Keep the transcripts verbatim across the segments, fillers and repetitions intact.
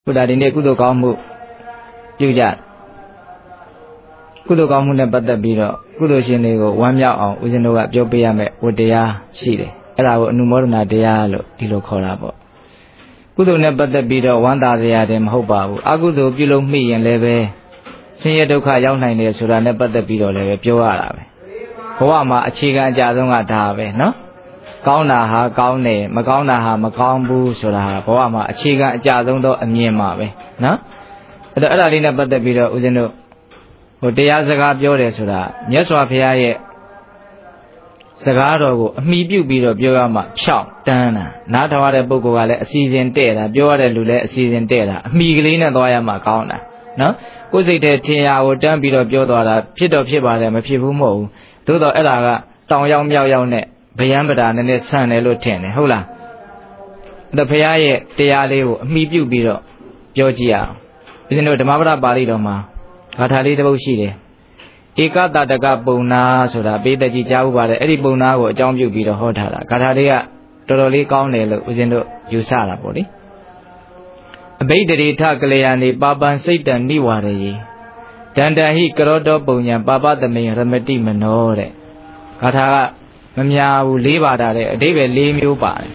ဘုရားဒီနေ့ကုသိုလ်ကောင်းမှုပြုကြကုသိုလ်ကောင်းမှုနဲ့ပတ်သက်ပြီးတော့ကုသိုလ်ရှင်တွေကိုဝမ်းမြောက်အောင်ဦးဇင်းတို့ကပြောပေးရမယ်ဝတ္တရားရှိတယ်အဲ့ဒါကိုအနုမောဒနာတရားလို့ဒီလိုခေါ်တာပေါ့ကုသိုလ်နဲ့ပတ်သက်ပြီးတော့ဝမ်းသာစရာတည်းမဟုတ်ပါဘူးအကုသိုလ်ပြုလုပ်မိရင်လည်းပဲဆင်းရဲဒုက္ခရောက်နိုင်တယ်ဆိုတာနဲ့ပတ်သက်ပြီးတော့လည်းပြောရတာပဲဘဝမှာအခြေခံအကြဆုံးကဒါပဲနော်ကောင်းတာဟာကောင်းတယ်မကောင်းတာဟာမကောင်းဘူးဆိုတာဟာဘဝမှာအခြေခံအကြဆုံးသောအမြင်ပါပဲနော်အဲ့တော့အဲ့ဒါလေးနဲ့ပတ်သက်ပြီးတော့ဦးဇင်းတို့ဟိုတရားစကားပြောတယ်ဆိုတာမြတ်စွာဘုရားရဲ့စကားတော်ကိုအမိပြုပြီးတော့ပြောရမှဖြောင့်တန်းတာနားထောင်ရတဲ့ပုဂ္ဂိုလ်ကလည်းအစီအစဉ်တဲ့တာပြောရတဲ့လူလည်းအစီအစဉ်တဲ့တာအမိကလေးနဲ့သွားရမှကောင်းတာနော်ကိုယ်စိတ်ထဲထင်ရာကိုတန်းပြီးတော့ပြောသွားတာဖြစ်တော့ဖြစ်ပါတယ်မဖြစ်ဘူးမဟုတ်ဘူးသို့တော့အဲ့ဒါကတောင်ရောက်မြောက်ရောက်နဲ့ဗယံပဒါနဲ့နဲ့ဆန်တယ်လို့ထင်တယ်ဟုတ်လားအဲ့တော့ဘုရားရဲ့တရားလေးကိုအမိပြုပြီးတော့ပြောကြည့်ရအောင်ဦးဇင်းတို့ဓမ္မပဒပါဠိတော်မှာဂါထာလေးတစ်ပုဒ်ရှိတယ်ဧကတတကပုံနာဆိုတာပေးသက်ကြီးကြားဥပါတယ်အဲ့ဒီပုံနာကိုအကြောင်းပြုပြီးတော့ဟောထားတာဂါထာလေးကတော်တော်လေးကောင်းတယ်လို့ဦးဇင်းတို့ယူဆတာပေါ့လေအဘိဓရေထကလျာဏီပါပံစိတ်တံနိဝါရယေဒန္တဟိကရောတောပုံညာပါပသမိန်ရမတိမနောတဲ့ဂါထာကမများဘူးလေးပါတာတဲ့အဓိပ္ပာယ်လေးမျိုးပါတယ်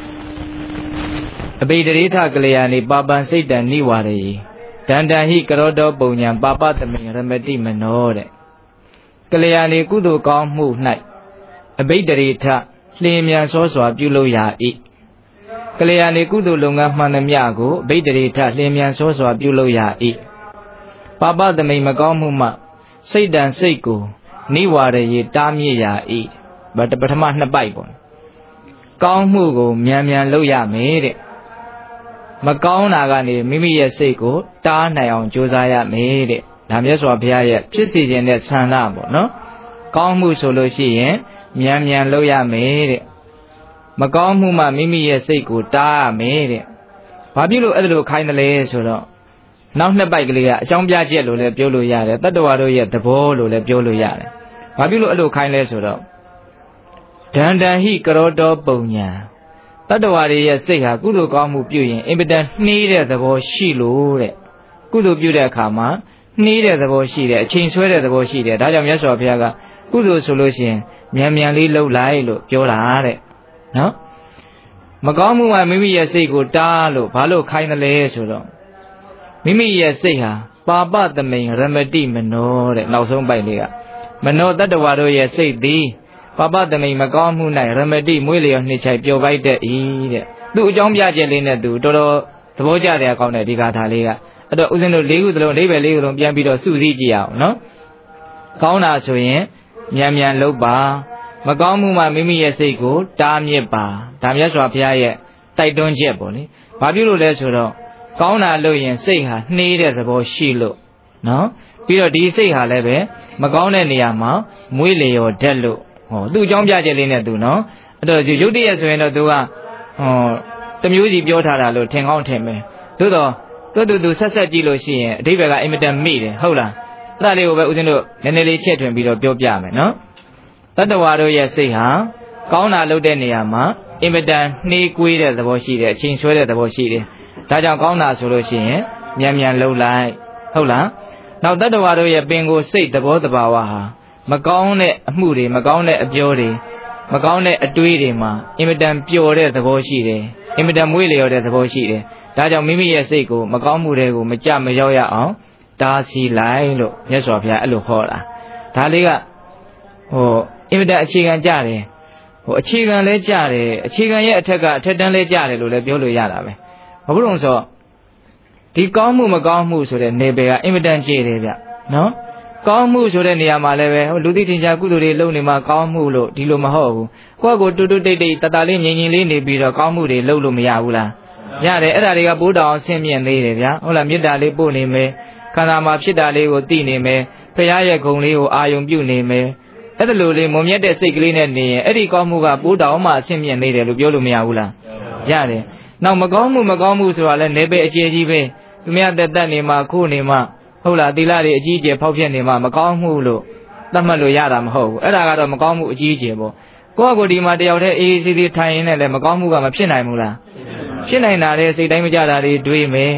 အဘိဓရေထကလျာဏီပါပံစိတ်တံနိဝါရယေဒန္တဟိကရောတောပုံညာပါပသမိန်ရမတိမနောတဲ့ကလျာဏီကုသိုလ်ကောင်းမှု၌အဘိဓရေထလျင်မြန်စောစွာပြုလုပ်ရ၏ကလျာဏီကုသိုလ်လုပ်ငန်းမှန်သမျှကိုအဘိဓရေထလျင်မြန်စောစွာပြုလုပ်ရ၏ပါပသမိန်မကောင်းမှုမှစိတ်တံစိတ်ကိုနိဝါရယေတားမြစ်ရ၏ပထမနှစ်ပိုက်ပေါ့ကောင်းမှုကိုမြန်မြန်လုပ်ရမယ်တဲ့မကောင်းတာကနေမိမိရဲ့စိတ်ကိုတားနိုင်အောင်ကြိုးစားရမယ်တဲ့ဒါမြတ်စွာဘုရားရဲ့ဖြစ်စေခြင်းတဲ့ဆန္ဒပေါ့နော်ကောင်းမှုဆိုလို့ရှိရင်မြန်မြန်လုပ်ရမယ်တဲ့မကောင်းမှုမှမိမိရဲ့စိတ်ကိုတားရမယ်တဲ့ဘာဖြစ်လို့အဲ့ဒါလိုခိုင်းတယ်လဲဆိုတော့နောက်နှစ်ပိုက်ကလေးကအကြောင်းပြချက်လို့လည်းပြောလို့ရတယ်တတ္တဝါတို့ရဲ့သဘောလို့လည်းပြောလို့ရတယ်ဘာဖြစ်လို့အဲ့လိုခိုင်းလဲဆိုတော့ဒန္တဟိကရောတောပုံညာတတ္တဝါတွေရဲ့စိတ်ဟာကုသိုလ်ကောင်းမှုပြုရင်အင်ပတန်နှေးတဲ့သဘောရှိလို့တဲ့ကုသိုလ်ပြုတဲ့အခါမှာနှေးတဲ့သဘောရှိတယ်အချိန်ဆွဲတဲ့သဘောရှိတယ်ဒါကြောင့်မြတ်စွာဘုရားကကုသိုလ်ဆိုလို့ရှိရင်မြန်မြန်လေးလှုပ်လိုက်လို့ပြောတာတဲ့နော်မကောင်းမှုကမိမိရဲ့စိတ်ကိုတားလို့ဘာလို့ခိုင်းတယ်လဲဆိုတော့မိမိရဲ့စိတ်ဟာပါပသမိန်ရမတိမနောတဲ့နောက်ဆုံးပိုက်လေးကမနောတတ္တဝါတို့ရဲ့စိတ်သည်ပါပသမိန်မကောင်းမှု၌ရမတိမွေးလျော်နှိမ့်ချိုက်ပျော်ပိုက်တဲ့ဤတဲ့သူ့အကြောင်းပြချက်လေးနဲ့သူတော်တော်သဘောကျတယ်ကောင်းတယ်ဒီဂါထာလေးကအဲ့တော့ဦးဇင်းတို့လေးခုသလုံးအိဗယ်လေးခုလုံးပြန်ပြီးတော့စုစည်းကြည့်အောင်နော်ကောင်းတာဆိုရင်မြန်မြန်လုပ်ပါမကောင်းမှုမှမိမိရဲ့စိတ်ကိုတားမြစ်ပါဒါမြတ်စွာဘုရားရဲ့တိုက်တွန်းချက်ပေါ့လေဘာဖြစ်လို့လဲဆိုတော့ကောင်းတာလုပ်ရင်စိတ်ဟာနှေးတဲ့သဘောရှိလို့နော်ပြီးတော့ဒီစိတ်ဟာလည်းပဲမကောင်းတဲ့နေရာမှာမွေးလျော်တတ်လို့ဟောသူ့အကြောင်းပြချက်လေးနဲ့သူနော်အဲ့တော့ရုပ်တရက်ဆိုရင်တော့သူကဟောတမျိုးစီပြောထားတာလို့ထင်ကောင်းထင်မယ်သို့တော့သူ့သူသူဆက်ဆက်ကြည့်လို့ရှိရင်အဓိပ္ပာယ်ကအင်မတန်မိတယ်ဟုတ်လားအဲ့ဒါလေးကိုပဲဦးဇင်းတို့နည်းနည်းလေးချက်ထွင်ပြီးတော့ပြောပြမယ်နော်တတ္တဝါတို့ရဲ့စိတ်ဟာကောင်းတာလုပ်တဲ့နေရာမှာအင်မတန်နှေးကွေးတဲ့သဘောရှိတယ်အချိန်ဆွဲတဲ့သဘောရှိတယ်ဒါကြောင့်ကောင်းတာဆိုလို့ရှိရင်မြန်မြန်လှုပ်လိုက်ဟုတ်လားနောက်တတ္တဝါတို့ရဲ့ပင်ကိုယ်စိတ်သဘောတဘာဝဟာမကောင်းတဲ့အမှုတွေမကောင်းတဲ့အပြောတွေမကောင်းတဲ့အတွေးတွေမှာအင်မတန်ပျော်တဲ့သဘောရှိတယ်အင်မတန်မွေးလျော်တဲ့သဘောရှိတယ်ဒါကြောင့်မိမိရဲ့စိတ်ကိုမကောင်းမှုတွေကိုမကြမရောက်ရအောင်တားဆီးလိုက်လို့မြတ်စွာဘုရားအဲ့လိုဟောတာဒါလေးကဟိုအင်မတန်အခြေခံကြတယ်ဟိုအခြေခံလဲကြတယ်အခြေခံရဲ့အထက်ကအထက်တန်းလဲကြတယ်လို့လည်းပြောလို့ရတာပဲဘာဖြစ်လို့ဆိုဒီကောင်းမှုမကောင်းမှုဆိုတဲ့နေပယ်ကအင်မတန်ကြည်တယ်ဗျနော်ကောင်းမှုဆိုတဲ့နေရာမှာလည်းပဲဟိုလူသိထင်ရှားကုသိုလ်တွေလုပ်နေမှာကောင်းမှုလို့ဒီလိုမဟုတ်ဘူးကိုယ့်ကိုတူတူတိတ်တိတ်တတလေးငြိမ်ငြိမ်လေးနေပြီးတော့ကောင်းမှုတွေလုပ်လို့မရဘူးလားရတယ်အဲ့ဒါတွေကဘိုးတော်အောင်ဆင့်မြင့်သေးတယ်ဗျာဟုတ်လားမေတ္တာလေးပို့နေမယ်ခန္ဓာမှာဖြစ်တာလေးကိုသိနေမယ်ဖရာရဲ့ဂုဏ်လေးကိုအာယုံပြုနေမယ်အဲ့ဒါလိုလေးမွန်မြတ်တဲ့စိတ်ကလေးနဲ့နေရင်အဲ့ဒီကောင်းမှုကဘိုးတော်မှဆင့်မြင့်သေးတယ်လို့ပြောလို့မရဘူးလားရတယ်နောက်မကောင်းမှုမကောင်းမှုဆိုတာလည်းနေပေအခြေကြီးပဲသူများတက်တက်နေမှာခိုးနေမှာဟုတ်လားသီလတွေအကြီးအကျယ်ဖောက်ဖျက်နေမှာမကောင်းမှုလို့သတ်မှတ်လို့ရတာမဟုတ်ဘူးအဲ့ဒါကတော့မကောင်းမှုအကြီးအကျယ်ပေါ့ကိုယ့်အကိုဒီမှာတယောက်တည်းအေးအေးဆေးဆေးထိုင်ရင်းနဲ့လည်းမကောင်းမှုကမဖြစ်နိုင်ဘူးလားဖြစ်နိုင်တာတဲ့စိတ်တိုင်းမကြတာတွေတွေးမယ်ဟ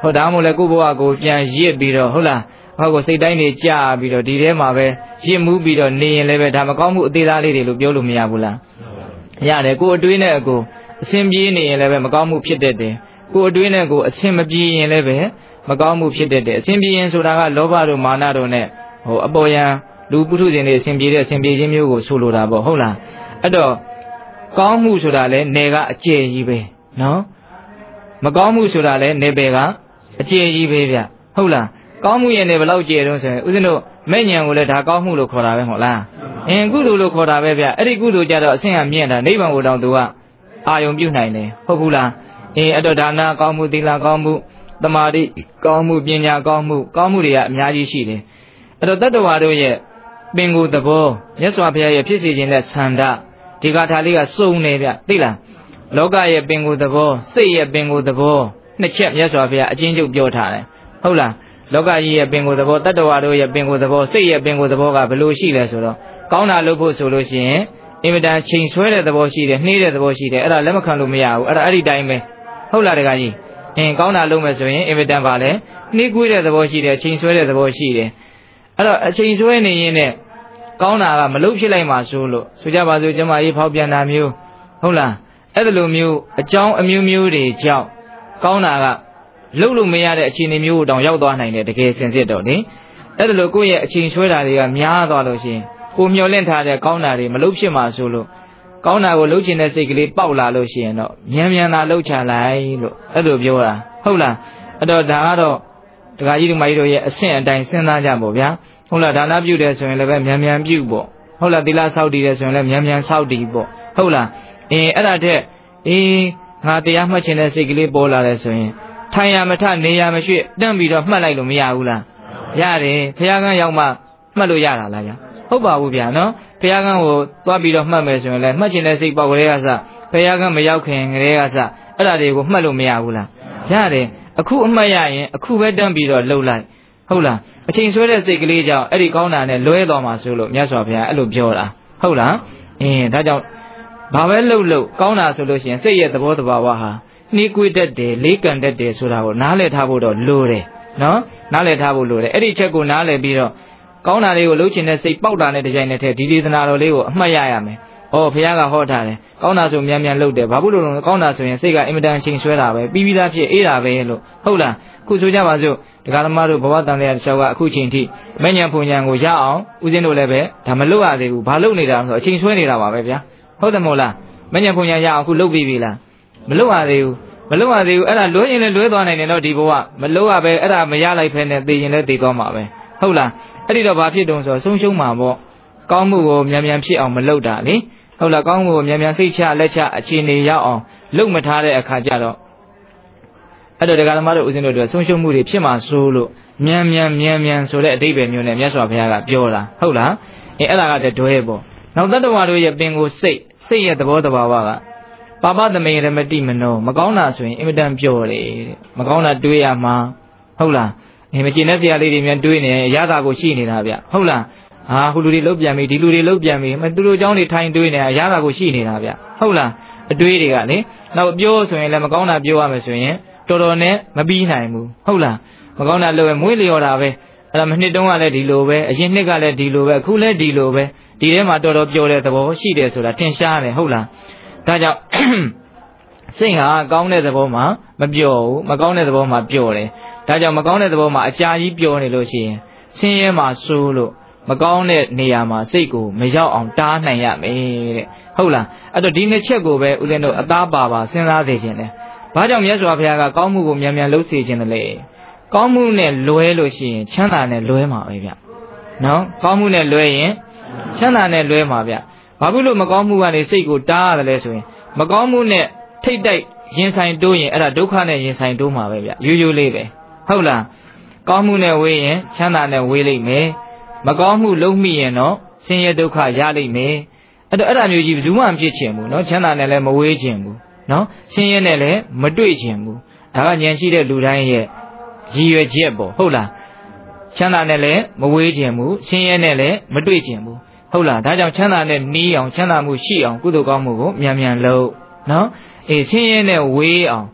ဟုတ်ဒါမှမဟုတ်လေကိုဘဝကိုပြန်ရစ်ပြီးတော့ဟုတ်လားဟောကိုစိတ်တိုင်းနေကြာပြီးတော့ဒီထဲမှာပဲရစ်မှုပြီးတော့နေရင်လည်းပဲဒါမကောင်းမှုအသေးသားလေးတွေလို့ပြောလို့မရဘူးလားရတယ်ကိုအတွေးနဲ့အကိုအစဉ်ပြေးနေရင်လည်းပဲမကောင်းမှုဖြစ်တတ်တယ်ကိုအတွေးနဲ့ကိုအစဉ်မပြေးရင်လည်းပဲမကောင်းမှုဖြစ်တတ်တယ်အစဉ်ပြေးရင်ဆိုတာကလောဘတို့မာနတို့နဲ့ဟိုအပေါ်ယံလူပုထုဇဉ်တွေအစဉ်ပြေးတဲ့အစဉ်ပြေးခြင်းမျိုးကိုဆိုလိုတာပေါ့ဟုတ်လားအဲ့တော့ကောင်းမှုဆိုတာလဲနေကအကျယ်ကြီးပဲနော်မကောင်းမှုဆိုတာလဲနေပယ်ကအကျယ်ကြီးပဲဗျဟုတ်လားကောင်းမှုရဲ့နေဘယ်လောက်ကျယ်တော့ဆိုရင်ဦးဇင်းတို့မဲ့ညံကိုလည်းဒါကောင်းမှုလို့ခေါ်တာပဲဟုတ်လားအင်းကုသိုလ်လို့ခေါ်တာပဲဗျအဲ့ဒီကုသိုလ်ကြတော့အဆင့်ကမြင့်တာနိဗ္ဗာန်ကိုတောင်သူကအာယုံပြုနိုင်တယ်ဟုတ်ဘူးလားအင်းအဲ့တော့ဒါနကောင်းမှုသီလကောင်းမှုသမာဓိကောင်းမှုပညာကောင်းမှုကောင်းမှုတွေကအများကြီးရှိတယ်အဲ့တော့တတ္တဝါတို့ရဲ့ပင်ကိုယ်သဘောမြတ်စွာဘုရားရဲ့ဖြစ်စေခြင်းနဲ့ဆန္ဒဒီကထာလေးကစုံနေဗျသိလားလောကရဲ့ပင်ကိုယ်သဘောစိတ်ရဲ့ပင်ကိုယ်သဘောနှစ်ချက်မြတ်စွာဘုရားအချင်းချုပ်ပြောထားတယ်ဟုတ်လားလောကကြီးရဲ့ပင်ကိုယ်သဘောတတ္တဝါတို့ရဲ့ပင်ကိုယ်သဘောစိတ်ရဲ့ပင်ကိုယ်သဘောကဘယ်လိုရှိလဲဆိုတော့ကောင်းတာလုပ်ဖို့ဆိုလို့ရှိရင်အင်မတန်ချိန်ဆွဲတဲ့သဘောရှိတယ်နှေးတဲ့သဘောရှိတယ်အဲ့ဒါလက်မခံလို့မရဘူးအဲ့ဒါအဲ့ဒီတိုင်းပဲဟုတ်လားတခါကြီးအင်းကောင်းတာလုပ်မယ်ဆိုရင်အင်မတန်ပါလေနှေးကွေးတဲ့သဘောရှိတယ်ချိန်ဆွဲတဲ့သဘောရှိတယ်အဲ့တော့အချိန်ဆွဲနေရင်နဲ့ကောင်းတာကမလုပ်ဖြစ်လိုက်မှဆိုလို့ဆိုကြပါစို့ကျမကြီးဖောက်ပြန်တာမျိုးဟုတ်လားအဲ့ဒါလိုမျိုးအကြောင်းအမျိုးမျိုးတွေကြောင့်ကောင်းတာကလုပ်လို့မရတဲ့အခြေအနေမျိုးတောင်ရောက်သွားနိုင်တယ်တကယ်စင်စစ်တော့လေအဲ့ဒါလိုကိုယ့်ရဲ့အချိန်ဆွဲတာတွေကများသွားလို့ရှိရင်ကိုမျောလင့်ထားတဲ့ကောင်းတာတွေမလုပ်ဖြစ်မှဆိုလို့ကောင်းတာကိုလုပ်ချင်တဲ့စိတ်ကလေးပေါက်လာလို့ရှိရင်တော့မြန်မြန်သာလုပ်ချလိုက်လို့အဲ့လိုပြောတာဟုတ်လားအဲ့တော့ဒါကတော့ဒကာကြီးဒကာမကြီးတို့ရဲ့အဆင့်အတိုင်းစဉ်းစားကြပါဗျာဟုတ်လားဒါနပြုတယ်ဆိုရင်လည်းပဲမြန်မြန်ပြုပေါ့ဟုတ်လားသီလဆောက်တည်တယ်ဆိုရင်လည်းမြန်မြန်ဆောက်တည်ပေါ့ဟုတ်လားအင်းအဲ့ဒါတဲ့အေးငါတရားမှတ်ချင်တဲ့စိတ်ကလေးပေါ်လာတယ်ဆိုရင်ထိုင်ရမထနေရမရွှေ့တန့်ပြီးတော့မှတ်လိုက်လို့မရဘူးလားရတယ်ဘုရားကရောက်မှမှတ်လို့ရတာလားဗျာဟုတ်ပါဘူးဗျာနော်ဘုရားကကိုသွားပြီးတော့မှတ်မယ်ဆိုရင်လည်းမှတ်ချင်တဲ့စိတ်ပေါက်ကလေးကစဘုရားကမရောက်ခင်ကလေးကစအဲ့ဒါတွေကိုမှတ်လို့မရဘူးလားရတယ်အခုအမှတ်ရရင်အခုပဲတန့်ပြီးတော့လှုပ်လိုက်ဟုတ်လားအချိန်ဆွဲတဲ့စိတ်ကလေးကြောင့်အဲ့ဒီကောင်းတာနဲ့လွဲသွားမှာဆိုလို့မြတ်စွာဘုရားအဲ့လိုပြောတာဟုတ်လားအင်းဒါကြောင့်ဘာပဲလှုပ်လှုပ်ကောင်းတာဆိုလို့ရှိရင်စိတ်ရဲ့သဘောတဘာဝဟာနှီးကွေးတတ်တယ်လေးကန်တတ်တယ်ဆိုတာကိုနားလည်ထားဖို့တော့လိုတယ်နော်နားလည်ထားဖို့လိုတယ်အဲ့ဒီချက်ကိုနားလည်ပြီးတော့ကောင်းတာလေးကိုလှုပ်ချင်တဲ့စိတ်ပေါက်တာနဲ့တကြိုင်နဲ့တည်းဒီဒေသနာတော်လေးကိုအမှတ်ရရမယ်။ဩဘုရားကဟောထားတယ်။ကောင်းတာဆိုမြန်မြန်လှုပ်တယ်။ဘာဖြစ်လို့လဲကောင်းတာဆိုရင်စိတ်ကအင်မတန်ချိန်ဆွဲတာပဲပြီးပြီးသားဖြစ်အေးတာပဲလို့ဟုတ်လား။ခုဆိုကြပါစို့ဒကာသမားတို့ဘဝတန်လျာတစ်လျှောက်ကအခုချိန်ထိမဉ္ဇဉ်ဖုန်ဉ္ဇဉ်ကိုရအောင်ဦးဇင်းတို့လည်းပဲဒါမလှုပ်ရသေးဘူး။ဘာလှုပ်နေတာဆိုအချိန်ဆွဲနေတာပါပဲဗျာ။ဟုတ်တယ်မို့လား။မဉ္ဇဉ်ဖုန်ဉ္ဇဉ်ရအောင်အခုလှုပ်ပြီးပြီလား။မလှုပ်ရသေးဘူး။မလှုပ်ရသေးဘူးအဲ့ဒါလွှဲရင်လည်းလွှဲသွားနိုင်တယ်တော့ဒီဘဝမလှုပ်ရပဲအဲ့ဒါမရလိုက်ဖဲနဲ့သိရင်လည်းသိသွားမှာပဲဟုတ်လားအဲ့ဒီတော့ဘာဖြစ်တုံးဆိုဆုံးရှုံးမှာပေါ့ကောင်းမှုကိုမြန်မြန်ဖြစ်အောင်မလုပ်တာလေဟုတ်လားကောင်းမှုကိုမြန်မြန်စိတ်ချလက်ချအခြေအနေရောက်အောင်လုပ်မထားတဲ့အခါကျတော့အဲ့တော့ဒကာသမားတို့ဦးဇင်းတို့တို့ဆုံးရှုံးမှုတွေဖြစ်မှာစိုးလို့မြန်မြန်မြန်မြန်ဆိုတဲ့အဓိပ္ပာယ်မျိုးနဲ့မြတ်စွာဘုရားကပြောတာဟုတ်လားအဲအဲ့ဒါကတည်းတွဲပေါ့နောက်တတ္တဝါတို့ရဲ့ပင်ကိုစိတ်စိတ်ရဲ့သဘောတဘာဝကပါပသမေရမတိမနောမကောင်းတာဆိုရင်အင်မတန်ပျော်တယ်မကောင်းတာတွေးရမှာဟုတ်လားအင်းမကျင်တဲ့ဆရာလေးတွေမြန်တွေးနေရတာကိုရှိနေတာဗျဟုတ်လားဟာဟိုလူတွေလုတ်ပြန်ပြီဒီလူတွေလုတ်ပြန်ပြီမသူတို့เจ้าတွေထိုင်တွေးနေရတာကိုရှိနေတာဗျဟုတ်လားအတွေးတွေကလေနောက်ပြောဆိုရင်လည်းမကောင်းတာပြောရမယ်ဆိုရင်တော်တော်နဲ့မပြီးနိုင်ဘူးဟုတ်လားမကောင်းတာလို့ပဲမွေးလျော်တာပဲအဲ့ဒါမနှစ်တုန်းကလည်းဒီလိုပဲအရင်နှစ်ကလည်းဒီလိုပဲအခုလည်းဒီလိုပဲဒီထဲမှာတော်တော်ပျော်တဲ့သဘောရှိတယ်ဆိုတာထင်ရှားတယ်ဟုတ်လားဒါကြောင့်စိတ်ဟာကောင်းတဲ့သဘောမှာမပျော်ဘူးမကောင်းတဲ့သဘောမှာပျော်တယ်ဒါကြောင့်မကောင်းတဲ့သဘောမှာအကြာကြီးပျော်နေလို့ရှိရင်ဆင်းရဲမှာစိုးလို့မကောင်းတဲ့နေရာမှာစိတ်ကိုမရောက်အောင်တားနိုင်ရမယ်တဲ့ဟုတ်လားအဲ့တော့ဒီနှစ်ချက်ကိုပဲဦးဇင်းတို့အသားပါပါစဉ်းစားစေခြင်းတယ်ဘာကြောင့်မြတ်စွာဘုရားကကောင်းမှုကိုမြန်မြန်လုပ်စေခြင်းလဲကောင်းမှုနဲ့လွဲလို့ရှိရင်ချမ်းသာနဲ့လွဲမှာပဲဗျနော်ကောင်းမှုနဲ့လွဲရင်ချမ်းသာနဲ့လွဲမှာဗျဘာဖြစ်လို့မကောင်းမှုကနေစိတ်ကိုတားရတယ်လဲဆိုရင်မကောင်းမှုနဲ့ထိတ်တိုက်ရင်ဆိုင်တိုးရင်အဲ့ဒါဒုက္ခနဲ့ရင်ဆိုင်တိုးမှာပဲဗျရိုးရိုးလေးပဲဟုတ်လားကောင်းမှုနဲ့ဝေးရင်ချမ်းသာနဲ့ဝေးလိမ့်မယ်မကောင်းမှုလုံးမိရင်တော့ဆင်းရဲဒုက္ခရလိမ့်မယ်အဲ့တော့အဲ့ဒါမျိုးကြီးဘယ်သူမှမဖြစ်ချင်ဘူးเนาะချမ်းသာနဲ့လည်းမဝေးချင်ဘူးเนาะဆင်းရဲနဲ့လည်းမတွေ့ချင်ဘူးဒါကဉာဏ်ရှိတဲ့လူတိုင်းရဲ့ရည်ရွယ်ချက်ပေါ့ဟုတ်လားချမ်းသာနဲ့လည်းမဝေးချင်ဘူးဆင်းရဲနဲ့လည်းမတွေ့ချင်ဘူးဟုတ်လားဒါကြောင့်ချမ်းသာနဲ့နီးအောင်ချမ်းသာမှုရှိအောင်ကုသိုလ်ကောင်းမှုကိုမြန်မြန်လုပ်နော်အေးဆင်းရဲနဲ့ဝေးအောင်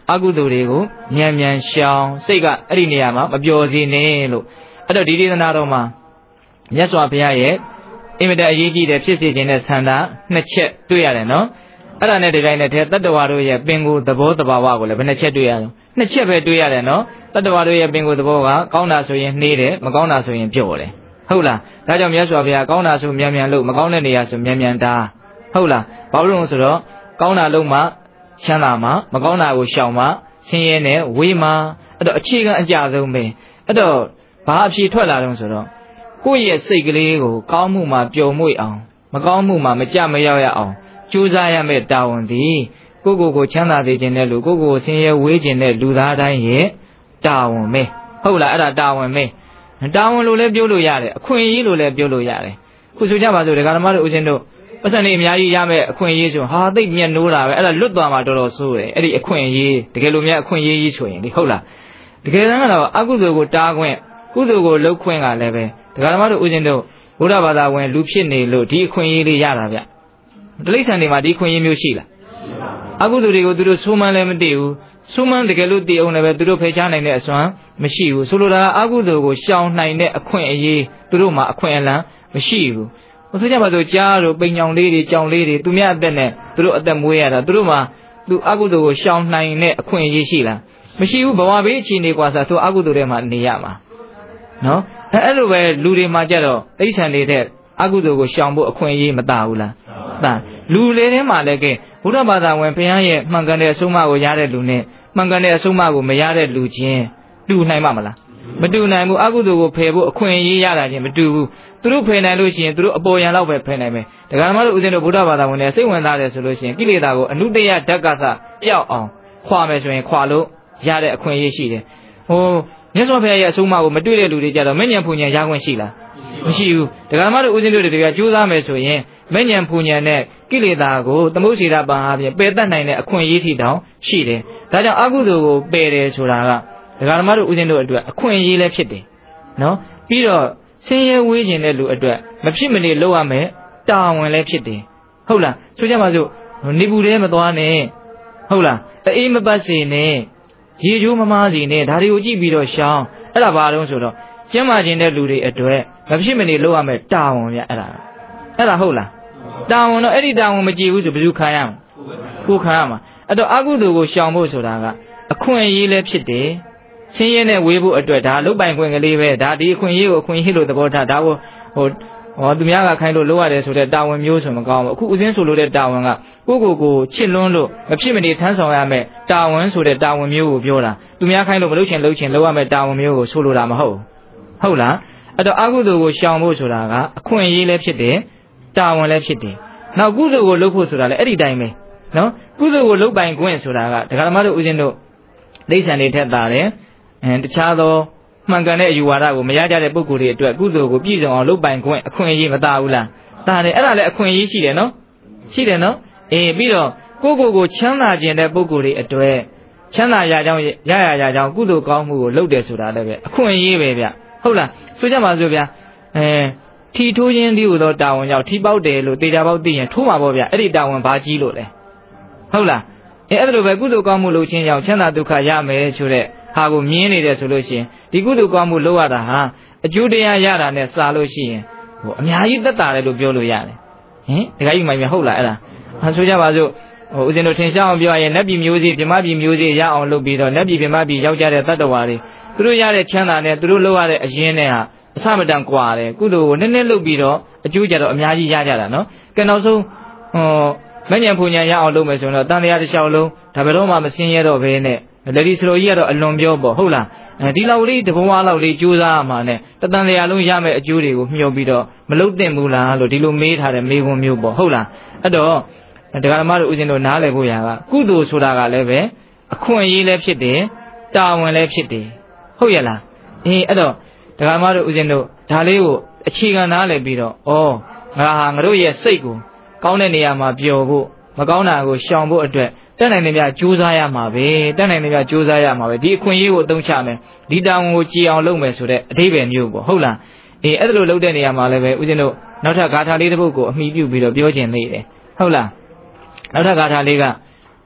အကုသိုလ်တွေကိုမြန်မြန်ရှောင်စိတ်ကအဲ့ဒီနေရာမှာမပျော်စေနဲ့လို့အဲ့တော့ဒီဒေသနာတော်မှာမြတ်စွာဘုရားရဲ့အင်မတန်အရေးကြီးတဲ့ဖြစ်စေခြင်းနဲ့ဆန္ဒနှစ်ချက်တွေ့ရတယ်နော်အဲ့ဒါနဲ့ဒီတိုင်းနဲ့တတ္တဝါတို့ရဲ့ပင်ကိုယ်သဘောတဘာဝကိုလည်းဘယ်နှချက်တွေ့ရလဲနှစ်ချက်ပဲတွေ့ရတယ်နော်တတ္တဝါတို့ရဲ့ပင်ကိုယ်သဘောကကောင်းတာဆိုရင်နှေးတယ်မကောင်းတာဆိုရင်ပျော်တယ်ဟုတ်လားဒါကြောင့်မြတ်စွာဘုရားကောင်းတာဆိုမြန်မြန်လို့မကောင်းတဲ့နေရာဆိုမြန်မြန်တာဟုတ်လားဘာလို့လဲဆိုတော့ကောင်းတာလုံးမှချမ်းသာမှမကောင်းတာကိုရှောင်မှဆင်းရဲနဲ့ဝေးမှအဲ့တော့အခြေခံအကြဆုံးပဲအဲ့တော့ဘာအဖြေထွက်လာတော့ဆိုတော့ကိုယ့်ရဲ့စိတ်ကလေးကိုကောင်းမှုမှပျော်မွေ့အောင်မကောင်းမှုမှမကြမရောက်ရအောင်ကြိုးစားရမယ့်တာဝန်သည်ကိုယ့်ကိုယ်ကိုချမ်းသာစေခြင်းနဲ့လူကိုယ့်ကိုယ်ကိုဆင်းရဲဝေးခြင်းနဲ့လူသားတိုင်းရဲ့တာဝန်ပဲဟုတ်လားအဲ့ဒါတာဝန်ပဲတာဝန်လို့လည်းပြောလို့ရတယ်အခွင့်အရေးလို့လည်းပြောလို့ရတယ်ခုဆိုကြပါစို့ဒကာဓမ္မတို့ဦးဇင်းတို့ပတ်စံနေအများကြီးရမယ်အခွင့်အရေးဆိုဟာသိပ်မြတ်နိုးတာပဲအဲ့ဒါလွတ်သွားမှာတော်တော်ဆိုးတယ်အဲ့ဒီအခွင့်အရေးတကယ်လို့များအခွင့်အရေးကြီးဆိုရင်ဒီဟုတ်လားတကယ်တမ်းကတော့အကုသိုလ်ကိုတားခွင့်ကုသိုလ်ကိုလှုပ်ခွင့်ကလည်းပဲဒကာဓမ္မတို့ဦးဇင်းတို့ဘုရားဘာသာဝင်လူဖြစ်နေလို့ဒီအခွင့်အရေးလေးရတာဗျတိရစ္ဆာန်တွေမှာဒီအခွင့်အရေးမျိုးရှိလားအကုသိုလ်တွေကိုသူတို့ဆိုးမှန်းလည်းမသိဘူးဆိုးမှန်းတကယ်လို့သိအောင်လည်းပဲသူတို့ဖယ်ရှားနိုင်တဲ့အစွမ်းမရှိဘူးဆိုလိုတာအကုသိုလ်ကိုရှောင်နိုင်တဲ့အခွင့်အရေးသူတို့မှာအခွင့်အလမ်းမရှိဘူးဘုဆိုကြပါစို့ကြားတို့ပိန်ကြောင်လေးတွေကြောင်လေးတွေသူများအသက်နဲ့သူတို့အသက်မွေးရတာသူတို့မှာသူအကုသိုလ်ကိုရှောင်နိုင်တဲ့အခွင့်အရေးရှိလားမရှိဘူးဘဝဘေးအခြေအနေကွာစားသူအကုသိုလ်တွေမှာနေရမှာနော်အဲအဲ့လိုပဲလူတွေမှာကြတော့တိရစ္ဆာန်တွေတဲ့အကုသိုလ်ကိုရှောင်ဖို့အခွင့်အရေးမတာဘူးလားတာလူလေးထဲမှာလည်းကဲဘုရားဘာသာဝင်ဘုရားရဲ့မှန်ကန်တဲ့အဆုံးအမကိုရတဲ့လူနဲ့မှန်ကန်တဲ့အဆုံးအမကိုမရတဲ့လူချင်းတူနိုင်မှာမလားမတူနိုင်ဘူးအကုသိုလ်ကိုဖယ်ဖို့အခွင့်အရေးရတာချင်းမတူဘူးသူတို့ဖယ်နိုင်လို့ရှိရင်သူတို့အပေါ်ယံလောက်ပဲဖယ်နိုင်မယ်ဒကာမတို့ဦးဇင်းတို့ဘုရားဘာသာဝင်တွေစိတ်ဝင်စားတယ်ဆိုလို့ရှိရင်ကိလေသာကိုအနုတ္တယဓကသပျောက်အောင်ခွာမယ်ဆိုရင်ခွာလို့ရတဲ့အခွင့်အရေးရှိတယ်ဟိုမြတ်စွာဘုရားရဲ့အဆုံးအမကိုမတွေ့တဲ့လူတွေကြတော့မဲ့ညံဖူညံရခွင့်ရှိလားမရှိဘူးဒကာမတို့ဦးဇင်းတို့တွေကကြိုးစားမယ်ဆိုရင်မဲ့ညံဖူညံနဲ့ကိလေသာကိုသမုဒ္စေရပံအပြင်ပယ်တတ်နိုင်တဲ့အခွင့်အရေးထိတောင်ရှိတယ်ဒါကြောင့်အကုသိုလ်ကိုပယ်တယ်ဆိုတာကဒကာမတို့ဦးဇင်းတို့အတွက်အခွင့်အရေးလည်းဖြစ်တယ်နော်ပြီးတော့ဆင်းရဲဝေးခြင်းတဲ့လူအတွက်မဖြစ်မနေလုပ်ရမယ်တာဝန်လည်းဖြစ်တယ်ဟုတ်လားဆိုကြပါစို့နေဘူးတဲမသွားနဲ့ဟုတ်လားအေးမပတ်စေနဲ့ရေချိုးမမားစီနဲ့ဒါတွေကိုကြည့်ပြီးတော့ရှောင်းအဲ့ဒါဘာလို့ဆိုတော့ကျမ်းမာခြင်းတဲ့လူတွေအတွက်မဖြစ်မနေလုပ်ရမယ်တာဝန်ဗျအဲ့ဒါအဲ့ဒါဟုတ်လားတာဝန်တော့အဲ့ဒီတာဝန်မကြည့်ဘူးဆိုဘယ်သူခံရမလဲကိုခံရမှာအဲ့တော့အကုသိုလ်ကိုရှောင်ဖို့ဆိုတာကအခွင့်အရေးလည်းဖြစ်တယ်ချင်းရဲနဲ့ဝေးဖို့အတွက်ဒါလုတ်ပိုင်ခွင့်ကလေးပဲဒါဒီအခွင့်အရေးကိုအခွင့်အရေးလို့သဘောထားဒါကိုဟိုဟောသူများကခိုင်းလို့လုပ်ရတယ်ဆိုတဲ့တာဝန်မျိုးဆိုမကောင်းဘူးအခုဦးစင်းဆိုလို့တဲ့တာဝန်ကကိုကိုကိုချစ်လွန်းလို့မဖြစ်မနေထမ်းဆောင်ရမယ်တာဝန်ဆိုတဲ့တာဝန်မျိုးကိုပြောတာသူများခိုင်းလို့မလုပ်ချင်လုပ်ချင်လုပ်ရမယ်တာဝန်မျိုးကိုဆိုလိုတာမဟုတ်ဟုတ်လားအဲ့တော့အကုသိုလ်ကိုရှောင်ဖို့ဆိုတာကအခွင့်အရေးလည်းဖြစ်တယ်တာဝန်လည်းဖြစ်တယ်နောက်ကုသိုလ်ကိုလုပ်ဖို့ဆိုတာလည်းအဲ့ဒီတိုင်းပဲနော်ကုသိုလ်ကိုလုပ်ပိုင်ခွင့်ဆိုတာကဒကာမတို့ဦးစင်းတို့ဒိဋ္ဌံတွေထက်တာတယ်အဲတခြားသောမှန်ကန်တဲ့အယူဝါဒကိုမရကြတဲ့ပုဂ္ဂိုလ်တွေအတွက်ကုသိုလ်ကိုပြည့်စုံအောင်လုပ်ပိုင်ခွင့်အခွင့်အရေးမတာဘူးလားတာတယ်အဲ့ဒါလည်းအခွင့်အရေးရှိတယ်နော်ရှိတယ်နော်အေးပြီးတော့ကိုကိုကိုချမ်းသာခြင်းတဲ့ပုဂ္ဂိုလ်တွေအတွက်ချမ်းသာရကြောင်းရရရကြောင်းကုသိုလ်ကောင်းမှုကိုလုပ်တယ်ဆိုတာလည်းပဲအခွင့်အရေးပဲဗျဟုတ်လားဆိုကြပါစို့ဗျာအဲထီထိုးခြင်းဒီဟူသောတာဝန်ကြောင့်ထီပေါက်တယ်လို့တေချာပေါက်သိရင်ထိုးမှာပေါ့ဗျအဲ့ဒီတာဝန်ဘာကြီးလို့လဲဟုတ်လားအဲအဲ့ဒါလိုပဲကုသိုလ်ကောင်းမှုလုပ်ခြင်းကြောင့်ချမ်းသာဒုက္ခရမယ်ဆိုတဲ့ဟာကိုမြင်နေတယ်ဆိုလို့ရှိရင်ဒီကုသိုလ်ကောင်းမှုလုပ်ရတာဟာအကျိုးတရားရတာနဲ့စာလို့ရှိရင်ဟိုအများကြီးသက်သာတယ်လို့ပြောလို့ရတယ်ဟင်ဒကာကြီးမှန်ဟုတ်လားအဲ့ဒါဟာဆိုကြပါစို့ဟိုဦးဇင်းတို့ထင်ရှားအောင်ပြောရရင်နတ်ပြည်မျိုးစေ့ပြမပြည်မျိုးစေ့ရအောင်လုပ်ပြီးတော့နတ်ပြည်ပြမပြည်ရောက်ကြတဲ့တတ္တဝါတွေသူတို့ရတဲ့ချမ်းသာနဲ့သူတို့လုပ်ရတဲ့အရင်းနဲ့ဟာအစမတန်ကွာတယ်ကုသိုလ်ကိုနည်းနည်းလုပ်ပြီးတော့အကျိုးကြတော့အများကြီးရကြတာနော်ကဲနောက်ဆုံးဟိုမဉ္ဇဉ်ဖူညာရအောင်လုပ်မယ်ဆိုတော့တန်တရားတစ်လျှောက်လုံးဒါဘယ်တော့မှမစင်းရတော့ဘဲနဲ့လက်ဒီစလိုကြီးကတော့အလွန်ပြောပေါ့ဟုတ်လားအဲဒီလောက်လေးတဘဝလောက်လေးကြိုးစားရမှာနဲ့တတန်တရားလုံးရမယ့်အကျိုးတွေကိုမျှော်ပြီးတော့မလုပ်သင့်ဘူးလားလို့ဒီလိုမေးထားတဲ့မေးခွန်းမျိုးပေါ့ဟုတ်လားအဲ့တော့ဒကာဓမ္မတို့ဦးဇင်းတို့နားလည်ဖို့ရတာကုသိုလ်ဆိုတာကလည်းပဲအခွင့်အရေးလည်းဖြစ်တယ်တာဝန်လည်းဖြစ်တယ်ဟုတ်ရဲ့လားအေးအဲ့တော့ဒကာဓမ္မတို့ဦးဇင်းတို့ဒါလေးကိုအခြေခံနားလည်ပြီးတော့ဩငါဟာငါတို့ရဲ့စိတ်ကိုကောင်းတဲ့နေရာမှာပျော်ဖို့မကောင်းတာကိုရှောင်ဖို့အတွက်တက်နိုင်နေပြကြိုးစားရမှာပဲတက်နိုင်နေပြကြိုးစားရမှာပဲဒီအခွင့်အရေးကိုအသုံးချမယ်ဒီတာဝန်ကိုကြည်အောင်လုပ်မယ်ဆိုတဲ့အဓိပ္ပာယ်မျိုးပေါ့ဟုတ်လားအေးအဲ့ဒါလိုလုပ်တဲ့နေရာမှာလည်းပဲဦးဇင်းတို့နောက်ထပ်ဂါထာလေးတစ်ပုဒ်ကိုအမိပြုပြီးတော့ပြောခြင်းသေးတယ်ဟုတ်လားနောက်ထပ်ဂါထာလေးက